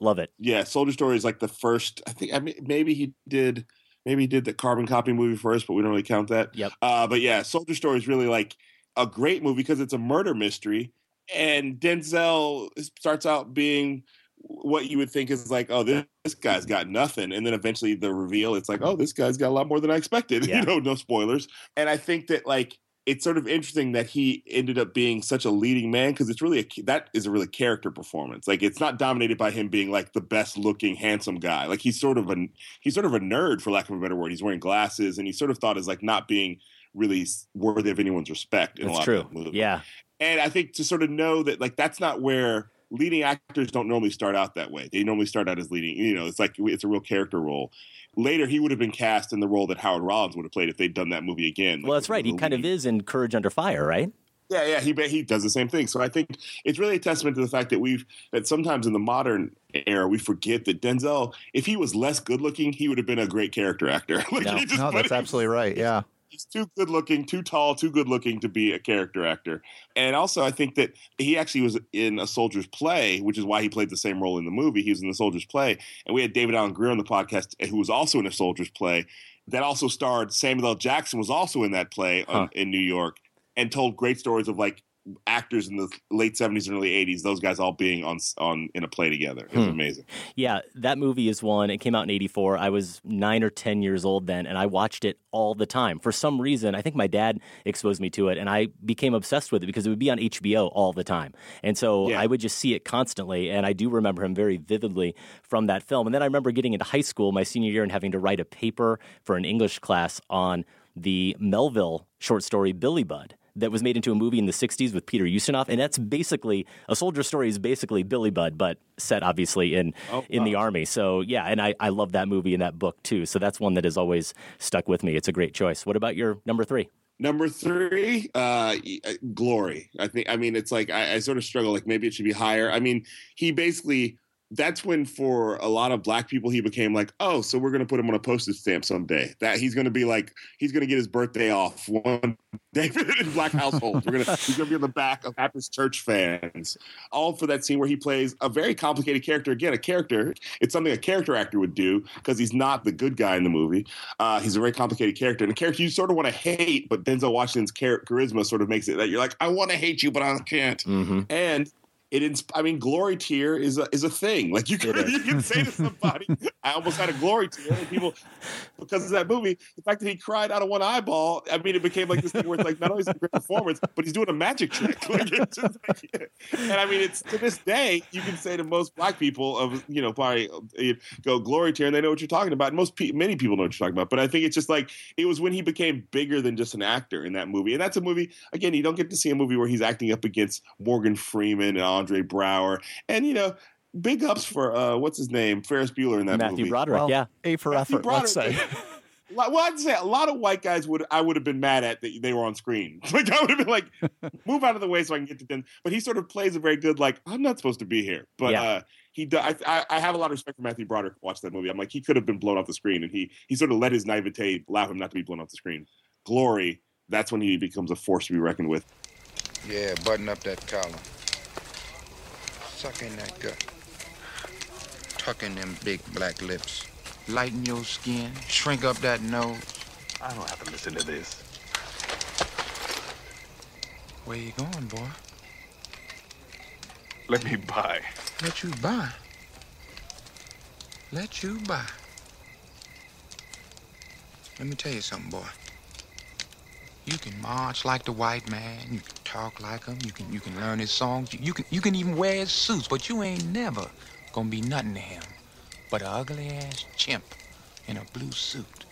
Love it. Yeah, Soldier Story is like the first. I think I mean, maybe he did. Maybe he did the Carbon Copy movie first, but we don't really count that. Yep. Uh, but yeah, Soldier Story is really like a great movie because it's a murder mystery, and Denzel starts out being what you would think is like, oh, this, this guy's got nothing, and then eventually the reveal, it's like, oh, this guy's got a lot more than I expected. Yeah. You know, no spoilers. And I think that like it's sort of interesting that he ended up being such a leading man because it's really a, that is a really character performance. Like it's not dominated by him being like the best looking handsome guy. Like he's sort of a he's sort of a nerd, for lack of a better word. He's wearing glasses and he's sort of thought as like not being really worthy of anyone's respect in That's a lot true. of that movie. Yeah. And I think to sort of know that like that's not where leading actors don't normally start out that way. They normally start out as leading, you know, it's like it's a real character role. Later, he would have been cast in the role that Howard Rollins would have played if they'd done that movie again. Well, like, that's right. He kind of is in Courage Under Fire, right? Yeah, yeah, he he does the same thing. So I think it's really a testament to the fact that we've that sometimes in the modern era we forget that Denzel, if he was less good looking, he would have been a great character actor. Like, No, he just- No, but that's he- absolutely right. Yeah. He's too good looking, too tall, too good looking to be a character actor. And also, I think that he actually was in A Soldier's Play, which is why he played the same role in the movie. He was in The Soldier's Play. And we had David Allen Greer on the podcast, who was also in A Soldier's Play, that also starred Samuel L. Jackson, was also in that play Huh. um, in New York, and told great stories of like actors in the late seventies and early eighties, those guys all being on on in a play together. It was Hmm. amazing. Yeah, that movie is one. It came out in eighty-four. I was nine or ten years old then, and I watched it all the time. For some reason, I think my dad exposed me to it, and I became obsessed with it because it would be on H B O all the time. And so Yeah. I would just see it constantly, and I do remember him very vividly from that film. And then I remember getting into high school, my senior year, and having to write a paper for an English class on the Melville short story Billy Budd that was made into a movie in the sixties with Peter Ustinov, and that's basically A Soldier Story is basically Billy Budd, but set obviously in Oh, in the wow. army. So yeah, and I, I love that movie and that book too. So that's one that has always stuck with me. It's a great choice. What about your number three? Number three, uh, Glory. I think. I mean, it's like I, I sort of struggle. Like maybe it should be higher. I mean, he basically. That's when, for a lot of black people, he became like, oh, so we're going to put him on a postage stamp someday. That he's going to be like, he's going to get his birthday off one day in black households. We're gonna, he's going to be on the back of Baptist church fans. All for that scene where he plays a very complicated character. Again, a character. It's something a character actor would do because he's not the good guy in the movie. Uh, he's a very complicated character. And a character you sort of want to hate, but Denzel Washington's char- charisma sort of makes it that you're like, I want to hate you, but I can't. Mm-hmm. And it, insp- I mean, glory tear is a, is a thing. Like you can, you can say to somebody, I almost had a glory tear. And people, because of that movie, the fact that he cried out of one eyeball, I mean, it became like this thing where it's like, not only is it a great performance, but he's doing a magic trick. Like, it's just like, and I mean, it's to this day, you can say to most black people of, you know, probably uh, go glory tear and they know what you're talking about. And most pe- many people know what you're talking about. But I think it's just like, it was when he became bigger than just an actor in that movie. And that's a movie, again, you don't get to see a movie where he's acting up against Morgan Freeman and Andre Brower, and you know, big ups for uh, what's his name, Ferris Bueller in that Matthew movie. Broderick, Well, yeah. A for Matthew effort, let's say. Well, I'd say a lot of white guys would I would have been mad at that they were on screen. Like I would have been like, move out of the way so I can get to them. But he sort of plays a very good like I'm not supposed to be here. But Yeah. uh, he do, I, I I have a lot of respect for Matthew Broderick. Watch that movie. I'm like he could have been blown off the screen, and he he sort of let his naivete allow him not to be blown off the screen. Glory. That's when he becomes a force to be reckoned with. Yeah, button up that collar. Suck in that gut. Tuck in them big black lips. Lighten your skin. Shrink up that nose. I don't have to listen to this. Where you going, boy? Let me buy. Let you buy. Let you buy. Let me tell you something, boy. You can march like the white man. You can talk like him. You can you can learn his songs. You, you can you can even wear his suits, but you ain't never gonna be nothing to him but a ugly ass chimp in a blue suit.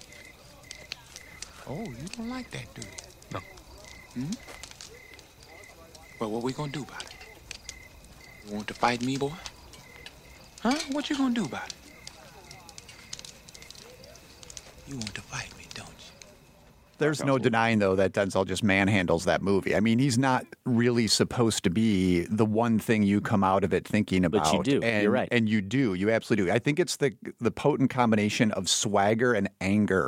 Oh, you don't like that, do you? No. Hmm? Well, what we gonna do about it? You want to fight me, boy? Huh? What you gonna do about it? You want to fight me, don't you? There's no denying, though, that Denzel just manhandles that movie. I mean, he's not really supposed to be the one thing you come out of it thinking about. But you do. And, You're right. And you do. You absolutely do. I think it's the the potent combination of swagger and anger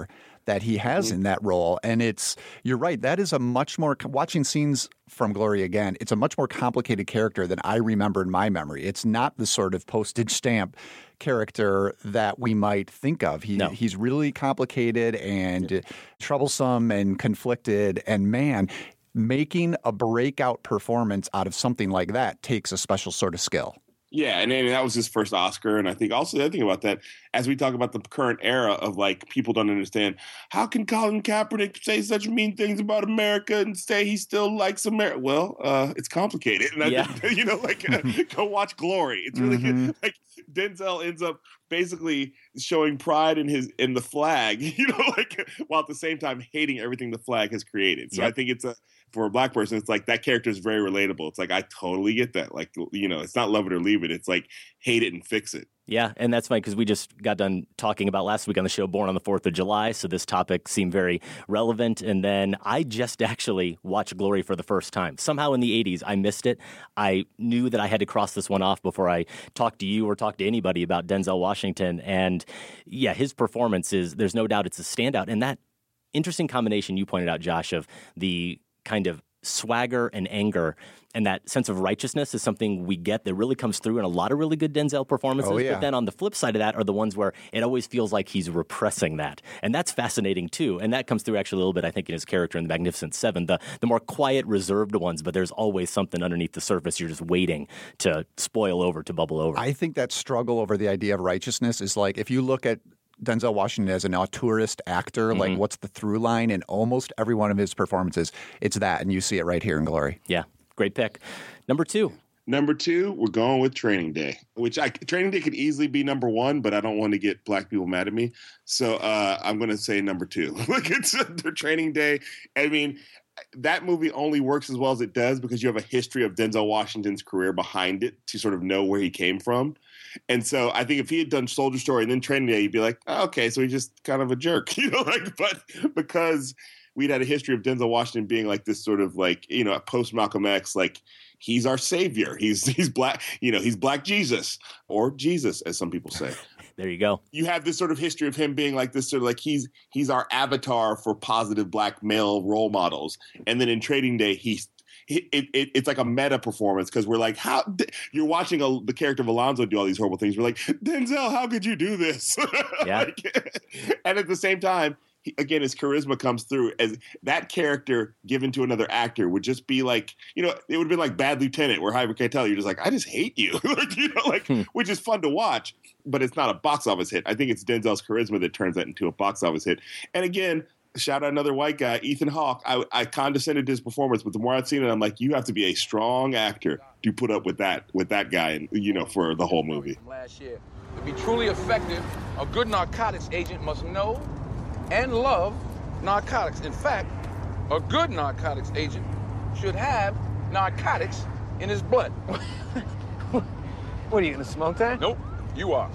that he has mm-hmm. in that role. And it's, you're right, that is a much more, watching scenes from Glory again, it's a much more complicated character than I remember in my memory. It's not the sort of postage stamp character that we might think of. He, no. He's really complicated and yeah. troublesome and conflicted. And man, making a breakout performance out of something like that takes a special sort of skill. Yeah, and, and that was his first Oscar. And I think also the other thing about that, as we talk about the current era of like people don't understand, how can Colin Kaepernick say such mean things about America and say he still likes America? Well, uh, it's complicated. And I yeah. think, you know, like uh, go watch Glory. It's really mm-hmm. good. Like Denzel ends up basically showing pride in his in the flag, you know, like while at the same time hating everything the flag has created. So yep. I think it's a for a black person, it's like that character is very relatable. It's like I totally get that. Like, you know, it's not love it or leave it. It's like hate it and fix it. Yeah, and that's funny because we just got done talking about last week on the show Born on the fourth of July, so this topic seemed very relevant. And then I just actually watched Glory for the first time. Somehow in the eighties, I missed it. I knew that I had to cross this one off before I talked to you or talked to anybody about Denzel Washington. And yeah, his performance is, there's no doubt it's a standout. And that interesting combination you pointed out, Josh, of the kind of swagger and anger and that sense of righteousness is something we get that really comes through in a lot of really good Denzel performances. Oh, yeah. But then on the flip side of that are the ones where it always feels like he's repressing that. And that's fascinating too. And that comes through actually a little bit, I think, in his character in The Magnificent Seven, the, the more quiet, reserved ones, but there's always something underneath the surface you're just waiting to spoil over, to bubble over. I think that struggle over the idea of righteousness is like, if you look at Denzel Washington as an auteurist actor, mm-hmm. like what's the through line in almost every one of his performances? It's that, and you see it right here in Glory. Yeah, great pick. Number two. Number two, we're going with Training Day, which I, Training Day could easily be number one, but I don't want to get black people mad at me. So uh, I'm going to say number two. Like it's the Training Day. I mean, that movie only works as well as it does because you have a history of Denzel Washington's career behind it to sort of know where he came from. And so I think if he had done Soldier Story and then Training Day, you'd be like, oh, okay, so he's just kind of a jerk, you know, like, but because we'd had a history of Denzel Washington being like this sort of like, you know, post Malcolm X, like he's our savior. He's, he's black, you know, he's Black Jesus or Jesus, as some people say. There you go. You have this sort of history of him being like this sort of like he's he's our avatar for positive black male role models. And then in Training Day, he's It, it, it's like a meta performance because we're like, how you're watching a, the character of Alonzo do all these horrible things. We're like, Denzel, how could you do this? Yeah. Like, and at the same time, he, again, his charisma comes through as that character given to another actor would just be like, you know, it would have been like Bad Lieutenant where Harvey Keitel, you're just like, I just hate you, like, you know, like, hmm. which is fun to watch, but it's not a box office hit. I think it's Denzel's charisma that turns that into a box office hit. And again, shout out another white guy, Ethan Hawke. I, I condescended his performance, but the more I've seen it, I'm like, you have to be a strong actor to put up with that with that guy, and you know, for the whole movie. Last year, to be truly effective, a good narcotics agent must know and love narcotics. In fact, a good narcotics agent should have narcotics in his blood. What are you gonna smoke that? Nope, you are.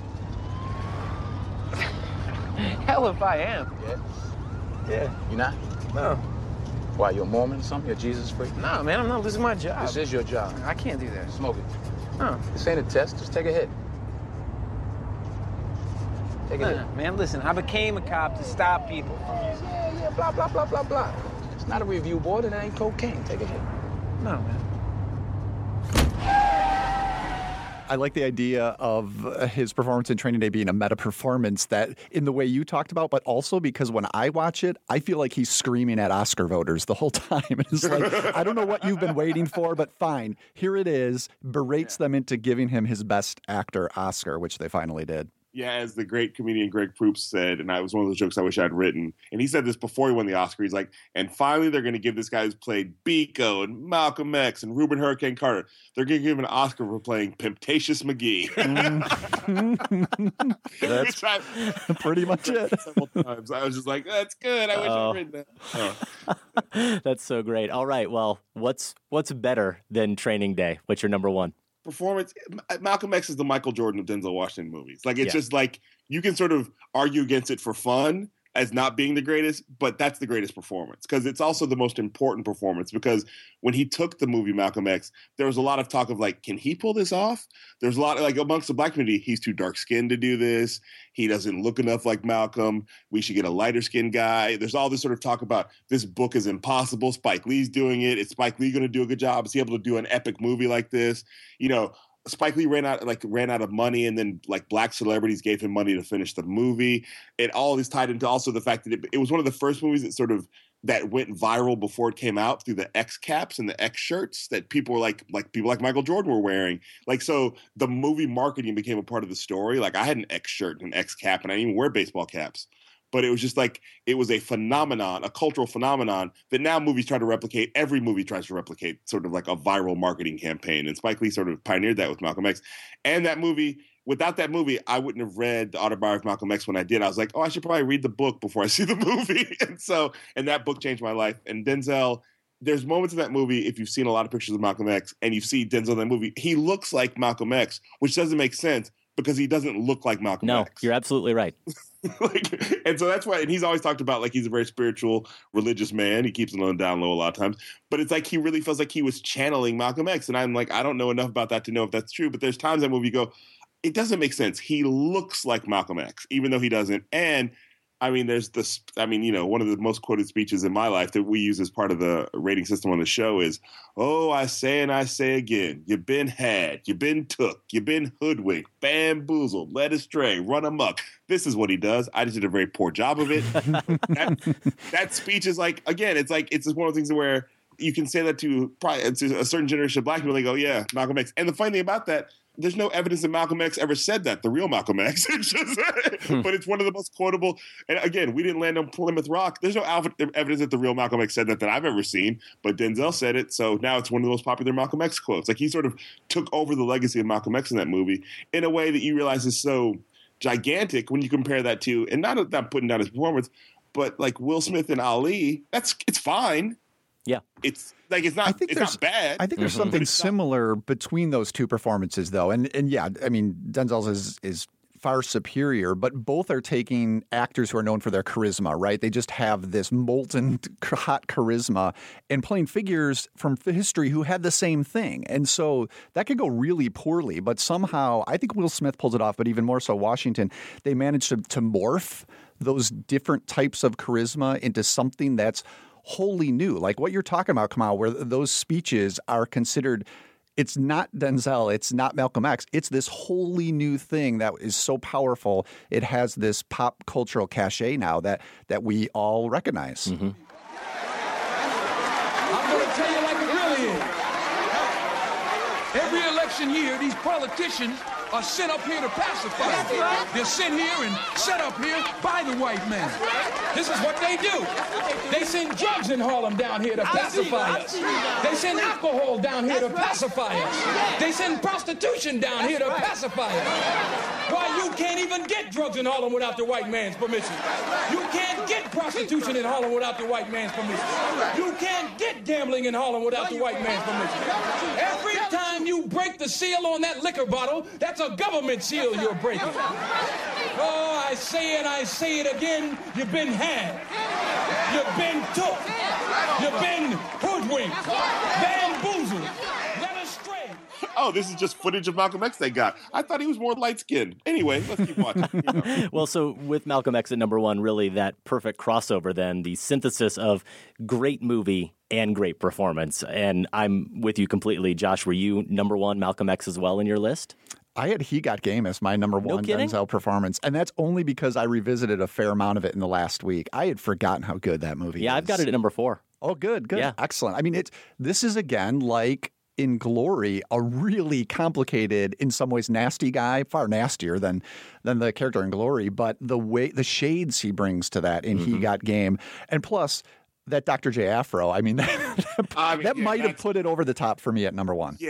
Hell if I am. Yeah. Yeah, you not? No. Why, you're a Mormon or something? You're Jesus freak? No, man, I'm not. This is my job. This is your job. I can't do that. Smoke it. No. This ain't a test. Just take a hit. Take a no, hit. No, man, listen, I became a cop to stop people. Yeah, yeah, blah, blah, blah, blah, blah. It's not a review board. It ain't cocaine. Take a hit. No, man. I like the idea of his performance in Training Day being a meta performance that in the way you talked about, but also because when I watch it, I feel like he's screaming at Oscar voters the whole time. It's like, I don't know what you've been waiting for, but fine. Here it is. Berates yeah. them into giving him his best actor Oscar, which they finally did. Yeah, as the great comedian Greg Proops said, and I was one of those jokes I wish I'd written, and he said this before he won the Oscar. He's like, and finally they're going to give this guy who's played Biko and Malcolm X and Reuben Hurricane Carter, they're going to give him an Oscar for playing Pimptatious McGee. That's I, pretty much it. Several times. I was just like, that's good. I wish oh. I'd written that. Oh. That's so great. All right, well, what's what's better than Training Day? What's your number one? Performance. Malcolm X is the Michael Jordan of Denzel Washington movies. Like, it's yeah. just like, you can sort of argue against it for fun, as not being the greatest, but that's the greatest performance because it's also the most important performance because when he took the movie Malcolm X, there was a lot of talk of like, can he pull this off? There's a lot of like amongst the black community, he's too dark skinned to do this. He doesn't look enough like Malcolm. We should get a lighter skinned guy. There's all this sort of talk about this book is impossible. Spike Lee's doing it. Is Spike Lee going to do a good job? Is he able to do an epic movie like this? You know, Spike Lee ran out like ran out of money, and then like black celebrities gave him money to finish the movie. It all is tied into also the fact that it, it was one of the first movies that sort of that went viral before it came out through the X caps and the X shirts that people were like like people like Michael Jordan were wearing. Like so, the movie marketing became a part of the story. Like I had an X shirt and an X cap, and I didn't even wear baseball caps. But it was just like, it was a phenomenon, a cultural phenomenon that now movies try to replicate. Every movie tries to replicate sort of like a viral marketing campaign. And Spike Lee sort of pioneered that with Malcolm X. And that movie, without that movie, I wouldn't have read the autobiography of Malcolm X when I did. I was like, oh, I should probably read the book before I see the movie. And so, and that book changed my life. And Denzel, there's moments in that movie, if you've seen a lot of pictures of Malcolm X and you see Denzel in that movie, he looks like Malcolm X, which doesn't make sense because he doesn't look like Malcolm no, X. No, you're absolutely right. like, and so that's why, and he's always talked about like he's a very spiritual, religious man. He keeps it on down low a lot of times, but it's like he really feels like he was channeling Malcolm X. And I'm like, I don't know enough about that to know if that's true, but there's times in that movie you go, it doesn't make sense. He looks like Malcolm X, even though he doesn't. And I mean, there's this, I mean, you know, one of the most quoted speeches in my life that we use as part of the rating system on the show is, oh, I say and I say again, you've been had, you've been took, you've been hoodwinked, bamboozled, led astray, run amok. This is what he does. I just did a very poor job of it. that, that speech is like, again, it's like, it's just one of the things where you can say that to probably to a certain generation of black people. They go, yeah, Malcolm X. And the funny thing about that, there's no evidence that Malcolm X ever said that, the real Malcolm X. It's just, but it's one of the most quotable. And again, we didn't land on Plymouth Rock. There's no evidence that the real Malcolm X said that that I've ever seen, but Denzel said it. So now it's one of the most popular Malcolm X quotes. Like he sort of took over the legacy of Malcolm X in that movie in a way that you realize is so gigantic when you compare that to, and not not putting down his performance, but like Will Smith and Ali, that's it's fine. Yeah. It's like it's not I think it's not bad. I think there's Mm-hmm. something similar not. between those two performances though. And and yeah, I mean Denzel's is is far superior, but both are taking actors who are known for their charisma, right? They just have this molten hot charisma and playing figures from history who had the same thing. And so that could go really poorly, but somehow I think Will Smith pulls it off, but even more so Washington, they managed to, to morph those different types of charisma into something that's wholly new. Like what you're talking about, Kamal, where those speeches are considered, it's not Denzel, it's not Malcolm X, it's this wholly new thing that is so powerful. It has this pop cultural cachet now that that we all recognize. Mm-hmm. I'm going to tell you like it really is. Every election year, these politicians are sent up here to pacify us. Right. They're sent here and set up here by the white man. Right. This is what they do. They send drugs in Harlem down here to pacify us. They send alcohol down here That's to pacify right. us. They send prostitution down That's here to right. pacify us. Why, you can't even get drugs in Harlem without the white man's permission. You can't get prostitution in Harlem without the white man's permission. You can't get gambling in Harlem without the white man's permission. Every time you break the seal on that liquor bottle, that's a government seal you're breaking. Oh, I say it, I say it again. You've been had. You've been took. You've been hoodwinked. Bamboozled. Led astray. Oh, this is just footage of Malcolm X they got. I thought he was more light-skinned. Anyway, let's keep watching. You know. Well, so with Malcolm X at number one, really that perfect crossover then, the synthesis of great movie and great performance. And I'm with you completely. Josh, were you number one Malcolm X as well in your list? I had He Got Game as my number one no Denzel performance, and that's only because I revisited a fair amount of it in the last week. I had forgotten how good that movie yeah, is. Yeah, I've got it at number four. Oh, good, good. Yeah. Excellent. I mean, it's this is, again, like in Glory, a really complicated, in some ways nasty guy, far nastier than than the character in Glory, but the way the shades he brings to that in mm-hmm. He Got Game, and plus that Doctor J Afro, I mean, that, I mean, that yeah, might have put it over the top for me at number one. Yeah.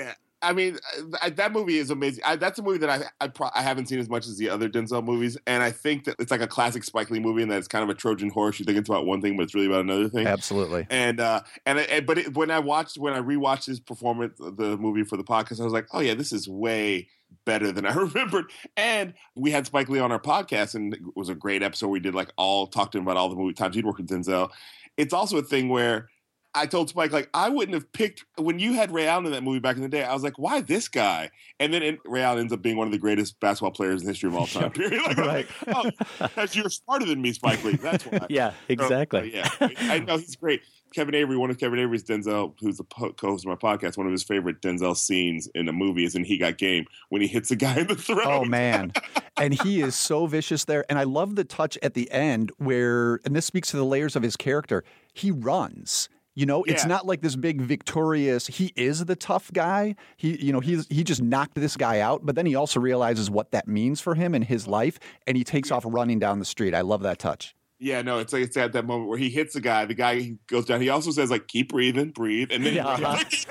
I mean, I, that movie is amazing. I, that's a movie that I I, pro- I haven't seen as much as the other Denzel movies, and I think that it's like a classic Spike Lee movie, and that it's kind of a Trojan horse. You think it's about one thing, but it's really about another thing. Absolutely. And uh, and, and but it, when I watched when I rewatched his performance, the movie for the podcast, I was like, oh yeah, this is way better than I remembered. And we had Spike Lee on our podcast, and it was a great episode. We did like all talked to him about all the movie times he'd worked with Denzel. It's also a thing where I told Spike, like, I wouldn't have picked, when you had Ray Allen in that movie back in the day, I was like, why this guy? And then it, Ray Allen ends up being one of the greatest basketball players in the history of all time, period. Like, right. Oh, because you're smarter than me, Spike Lee. That's why. Yeah, exactly. So, uh, yeah, I know he's great. Kevin Avery, one of Kevin Avery's Denzel, who's the co-host of my podcast, one of his favorite Denzel scenes in a movie is in He Got Game when he hits a guy in the throat. Oh, man. And he is so vicious there. And I love the touch at the end where, and this speaks to the layers of his character, he runs. You know, it's yeah. not like this big victorious, he is the tough guy. He, you know, he's, he just knocked this guy out, but then he also realizes what that means for him in his life, and he takes off running down the street. I love that touch. Yeah, no, it's like it's at that moment where he hits the guy, the guy he goes down. He also says, like, keep breathing, breathe. And then yeah,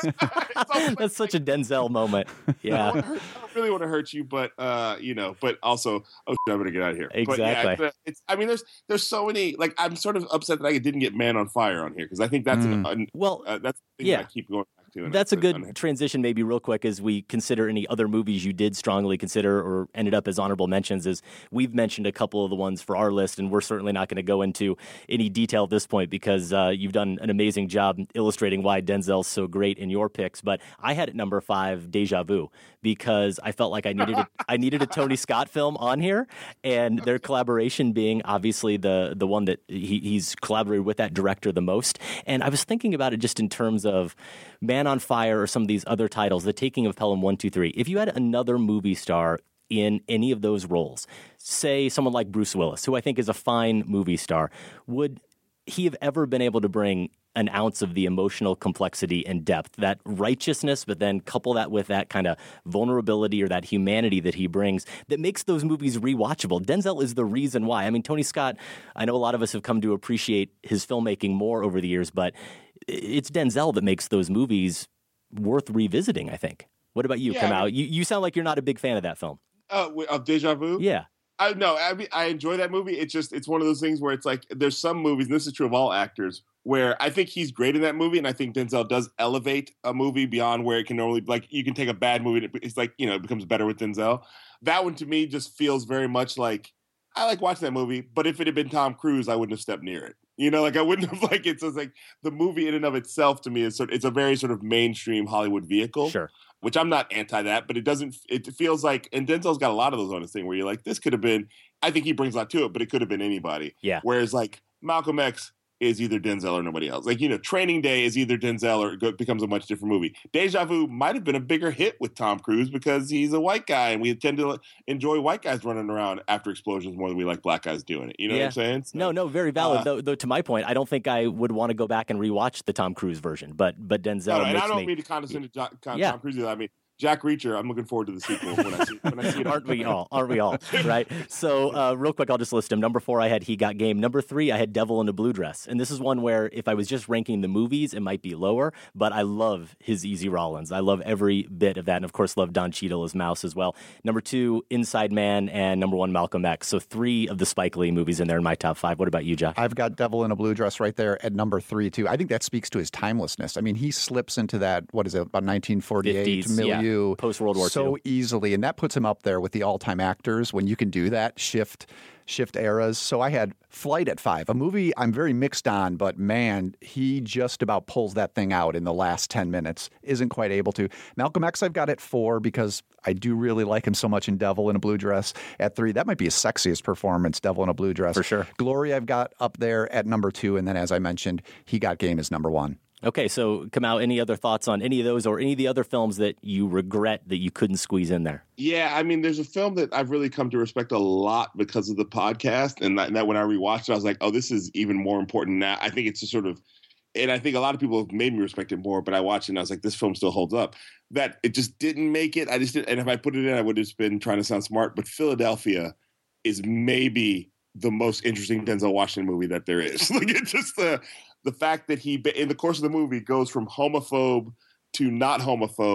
uh-huh. That's such a Denzel moment. Yeah. I don't really want to hurt you, but, uh, you know, but also, oh, shit, I'm going to get out of here. Exactly. But yeah, it's, it's, I mean, there's there's so many, like, I'm sort of upset that I didn't get Man on Fire on here because I think that's, mm. an, an, well, uh, that's the thing yeah. that I keep going back to. That's a good transition, maybe real quick, as we consider any other movies you did strongly consider or ended up as honorable mentions. Is we've mentioned a couple of the ones for our list, and we're certainly not going to go into any detail at this point because uh, you've done an amazing job illustrating why Denzel's so great in your picks. But I had at number five Deja Vu because I felt like I needed a, I needed a Tony Scott film on here, and their collaboration being obviously the the one that he, he's collaborated with that director the most. And I was thinking about it just in terms of Man on Fire or some of these other titles, The Taking of Pelham one two three. If you had another movie star in any of those roles, say someone like Bruce Willis, who I think is a fine movie star, would he have ever been able to bring an ounce of the emotional complexity and depth, that righteousness, but then couple that with that kind of vulnerability or that humanity that he brings that makes those movies rewatchable? Denzel is the reason why. I mean, Tony Scott, I know a lot of us have come to appreciate his filmmaking more over the years, but it's Denzel that makes those movies worth revisiting, I think. What about you, yeah, Kamau? I mean, you, you sound like you're not a big fan of that film. Uh, of Deja Vu? Yeah. I no, I mean, I enjoy that movie. It's just, it's one of those things where it's like, there's some movies, and this is true of all actors, where I think he's great in that movie, and I think Denzel does elevate a movie beyond where it can normally, like, you can take a bad movie, and it's like, you know, it becomes better with Denzel. That one, to me, just feels very much like, I like watching that movie, but if it had been Tom Cruise, I wouldn't have stepped near it. You know, like, I wouldn't have, like, it's just like, the movie in and of itself, to me, is sort of, it's a very sort of mainstream Hollywood vehicle. Sure. Which I'm not anti that, but it doesn't, it feels like, and Denzel's got a lot of those on his thing where you're like, this could have been, I think he brings a lot to it, but it could have been anybody. Yeah. Whereas like Malcolm X is either Denzel or nobody else. Like, you know, Training Day is either Denzel or it becomes a much different movie. Deja Vu might have been a bigger hit with Tom Cruise because he's a white guy and we tend to enjoy white guys running around after explosions more than we like black guys doing it. You know yeah. what I'm saying? So, no, no, very valid. Uh, though, though, to my point, I don't think I would want to go back and rewatch the Tom Cruise version, but but Denzel no, and makes I don't me, mean to condescend to John, Tom yeah. Cruise either. I mean, Jack Reacher, I'm looking forward to the sequel when I see, when I see it. Aren't we all? Aren't we all? Right? So uh, real quick, I'll just list them. Number four, I had He Got Game. Number three, I had Devil in a Blue Dress. And this is one where if I was just ranking the movies, it might be lower, but I love his Easy Rollins. I love every bit of that. And of course, love Don Cheadle as Mouse as well. Number two, Inside Man, and number one, Malcolm X. So three of the Spike Lee movies in there in my top five. What about you, Josh? I've got Devil in a Blue Dress right there at number three, too. I think that speaks to his timelessness. I mean, he slips into that, what is it, about nineteen forty-eight fifties, milieu. Yeah. Post-World War so easily, and that puts him up there with the all-time actors when you can do that, shift shift eras. So I had Flight at five, a movie I'm very mixed on, but man, he just about pulls that thing out in the last ten minutes. Isn't quite able to. Malcolm X I've got at four because I do really like him so much in Devil in a Blue Dress. At three, that might be his sexiest performance, Devil in a Blue Dress. For sure. Glory I've got up there at number two, and then as I mentioned, He Got Game is number one. Okay, so Kamau, any other thoughts on any of those or any of the other films that you regret that you couldn't squeeze in there? Yeah, I mean, there's a film that I've really come to respect a lot because of the podcast, and that, and that when I rewatched it, I was like, oh, this is even more important now. I think it's just sort of, and I think a lot of people have made me respect it more, but I watched it and I was like, this film still holds up. That it just didn't make it. I just didn't, and if I put it in, I would have been trying to sound smart, but Philadelphia is maybe the most interesting Denzel Washington movie that there is. Like, it's just the... The fact that he, in the course of the movie, goes from homophobe to not homophobe,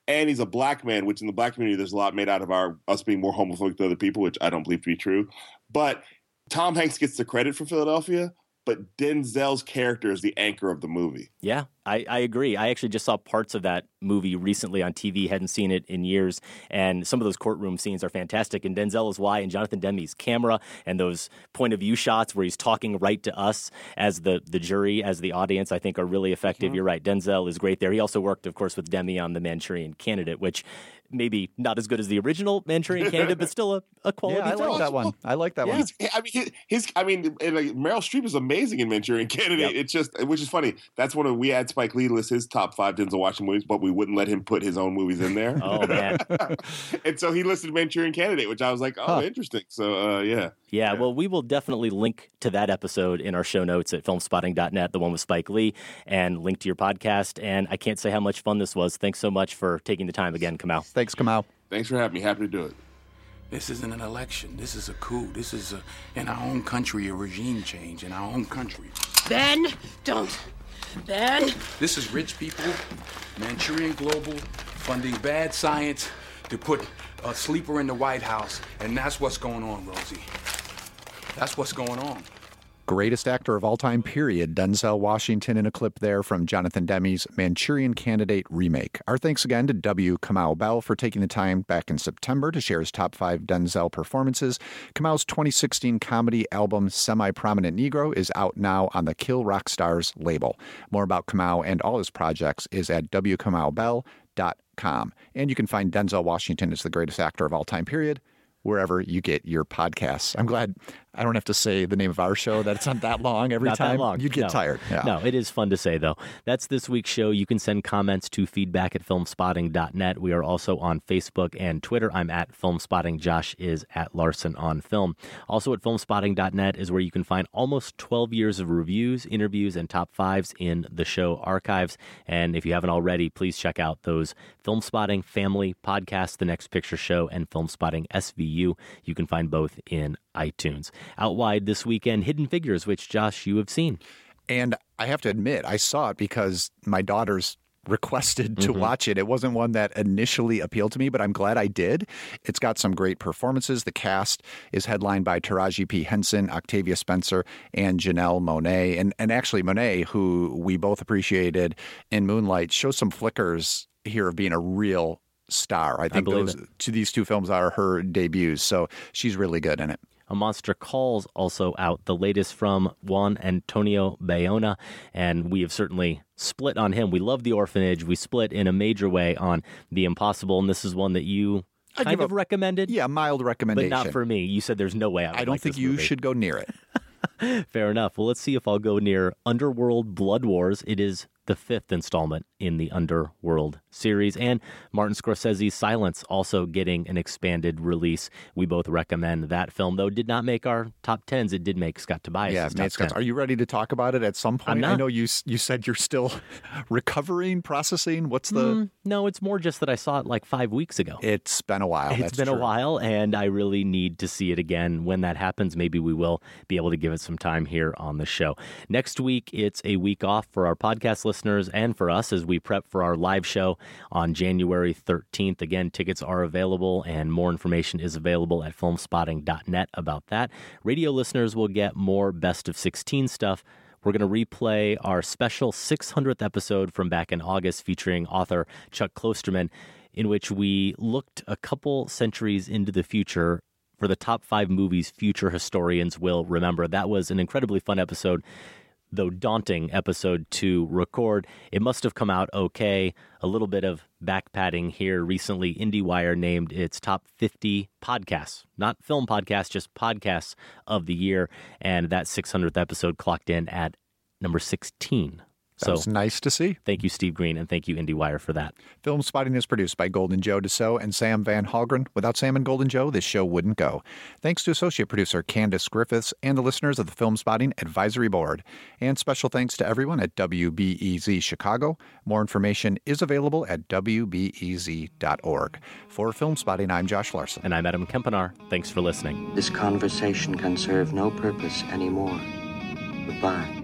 and he's a black man, which in the black community there's a lot made out of our us being more homophobic than other people, which I don't believe to be true. But Tom Hanks gets the credit for Philadelphia, but Denzel's character is the anchor of the movie. Yeah, I, I agree. I actually just saw parts of that movie recently on T V, hadn't seen it in years, and some of those courtroom scenes are fantastic. And Denzel is why, and Jonathan Demme's camera and those point of view shots where he's talking right to us as the, the jury, as the audience, I think are really effective. Mm-hmm. You're right. Denzel is great there. He also worked, of course, with Demme on The Manchurian Candidate, which maybe not as good as the original Manchurian Candidate, but still a, a quality yeah, I film. like that one. I like that yeah. one. He's, I mean, his, his I mean, and, like, Meryl Streep is amazing in Manchurian Candidate. Yep. It's just, which is funny. That's one of we had Spike Lee list his top five Denzel Washington movies, but we wouldn't let him put his own movies in there. Oh man! And so he listed Manchurian Candidate, which I was like, oh, huh. interesting. So uh, yeah. yeah, yeah. Well, we will definitely link to that episode in our show notes at film spotting dot net, the one with Spike Lee, and link to your podcast. And I can't say how much fun this was. Thanks so much for taking the time again, Kamau. Thanks, Kamau. Thanks for having me. Happy to do it. This isn't an election. This is a coup. This is, a, in our own country, a regime change in our own country. Ben, don't. Ben. This is rich people, Manchurian Global, funding bad science to put a sleeper in the White House. And that's what's going on, Rosie. That's what's going on. Greatest actor of all time, period. Denzel Washington in a clip there from Jonathan Demme's Manchurian Candidate remake. Our thanks again to W. Kamau Bell for taking the time back in September to share his top five Denzel performances. Kamau's twenty sixteen comedy album Semi-Prominent Negro is out now on the Kill Rock Stars label. More about Kamau and all his projects is at w kamau bell dot com. And you can find Denzel Washington as the greatest actor of all time, period, wherever you get your podcasts. I'm glad I don't have to say the name of our show, that it's not that long every not time. That long. You'd get no. tired. Yeah. No, it is fun to say, though. That's this week's show. You can send comments to feedback at film spotting dot net. We are also on Facebook and Twitter. I'm at FilmSpotting. Josh is at Larson on Film. Also at film spotting dot net is where you can find almost twelve years of reviews, interviews, and top fives in the show archives. And if you haven't already, please check out those Film Spotting Family podcasts, The Next Picture Show, and Film Spotting S V U. You can find both in iTunes. Out wide this weekend, Hidden Figures, which, Josh, you have seen. And I have to admit, I saw it because my daughters requested to mm-hmm. watch it. It wasn't one that initially appealed to me, but I'm glad I did. It's got some great performances. The cast is headlined by Taraji P. Henson, Octavia Spencer, and Janelle Monáe. And, and actually, Monáe, who we both appreciated in Moonlight, shows some flickers here of being a real star. I think I those two, these two films are her debuts, so she's really good in it. A Monster Calls also out, the latest from Juan Antonio Bayona, and we have certainly split on him. We love The Orphanage. We split in a major way on The Impossible, and this is one that you I kind of a, recommended. Yeah, mild recommendation. But not for me. You said there's no way I would I don't like think this you movie. should go near it. Fair enough. Well, let's see if I'll go near Underworld Blood Wars. It is the fifth installment in the Underworld series. And Martin Scorsese's Silence also getting an expanded release. We both recommend that film, though did not make our top tens. It did make Scott Tobias' yeah, top Scott, ten. Are you ready to talk about it at some point? I'm not. I know you you said you're still recovering, processing. What's the... Mm, no, it's more just that I saw it like five weeks ago. It's been a while. It's That's been true. a while, and I really need to see it again. When that happens, maybe we will be able to give it some time here on the show. Next week, it's a week off for our podcast listeners and for us as we prep for our live show on January thirteenth. Again, tickets are available, and more information is available at film spotting dot net about that. Radio listeners will get more Best of sixteen stuff. We're going to replay our special six hundredth episode from back in August featuring author Chuck Klosterman, in which we looked a couple centuries into the future for the top five movies future historians will remember. That was an incredibly fun episode, though daunting episode to record. It must have come out okay. A little bit of back padding here. Recently, IndieWire named its top fifty podcasts, not film podcasts, just podcasts of the year. And that six hundredth episode clocked in at number sixteen. That so was nice to see. Thank you, Steve Green, and thank you, IndieWire, for that. Film Spotting is produced by Golden Joe Dassault and Sam Van Halgren. Without Sam and Golden Joe, this show wouldn't go. Thanks to associate producer Candace Griffiths and the listeners of the Film Spotting Advisory Board. And special thanks to everyone at W B E Z Chicago. More information is available at w b e z dot org. For Film Spotting, I'm Josh Larson. And I'm Adam Kempenar. Thanks for listening. This conversation can serve no purpose anymore. Goodbye.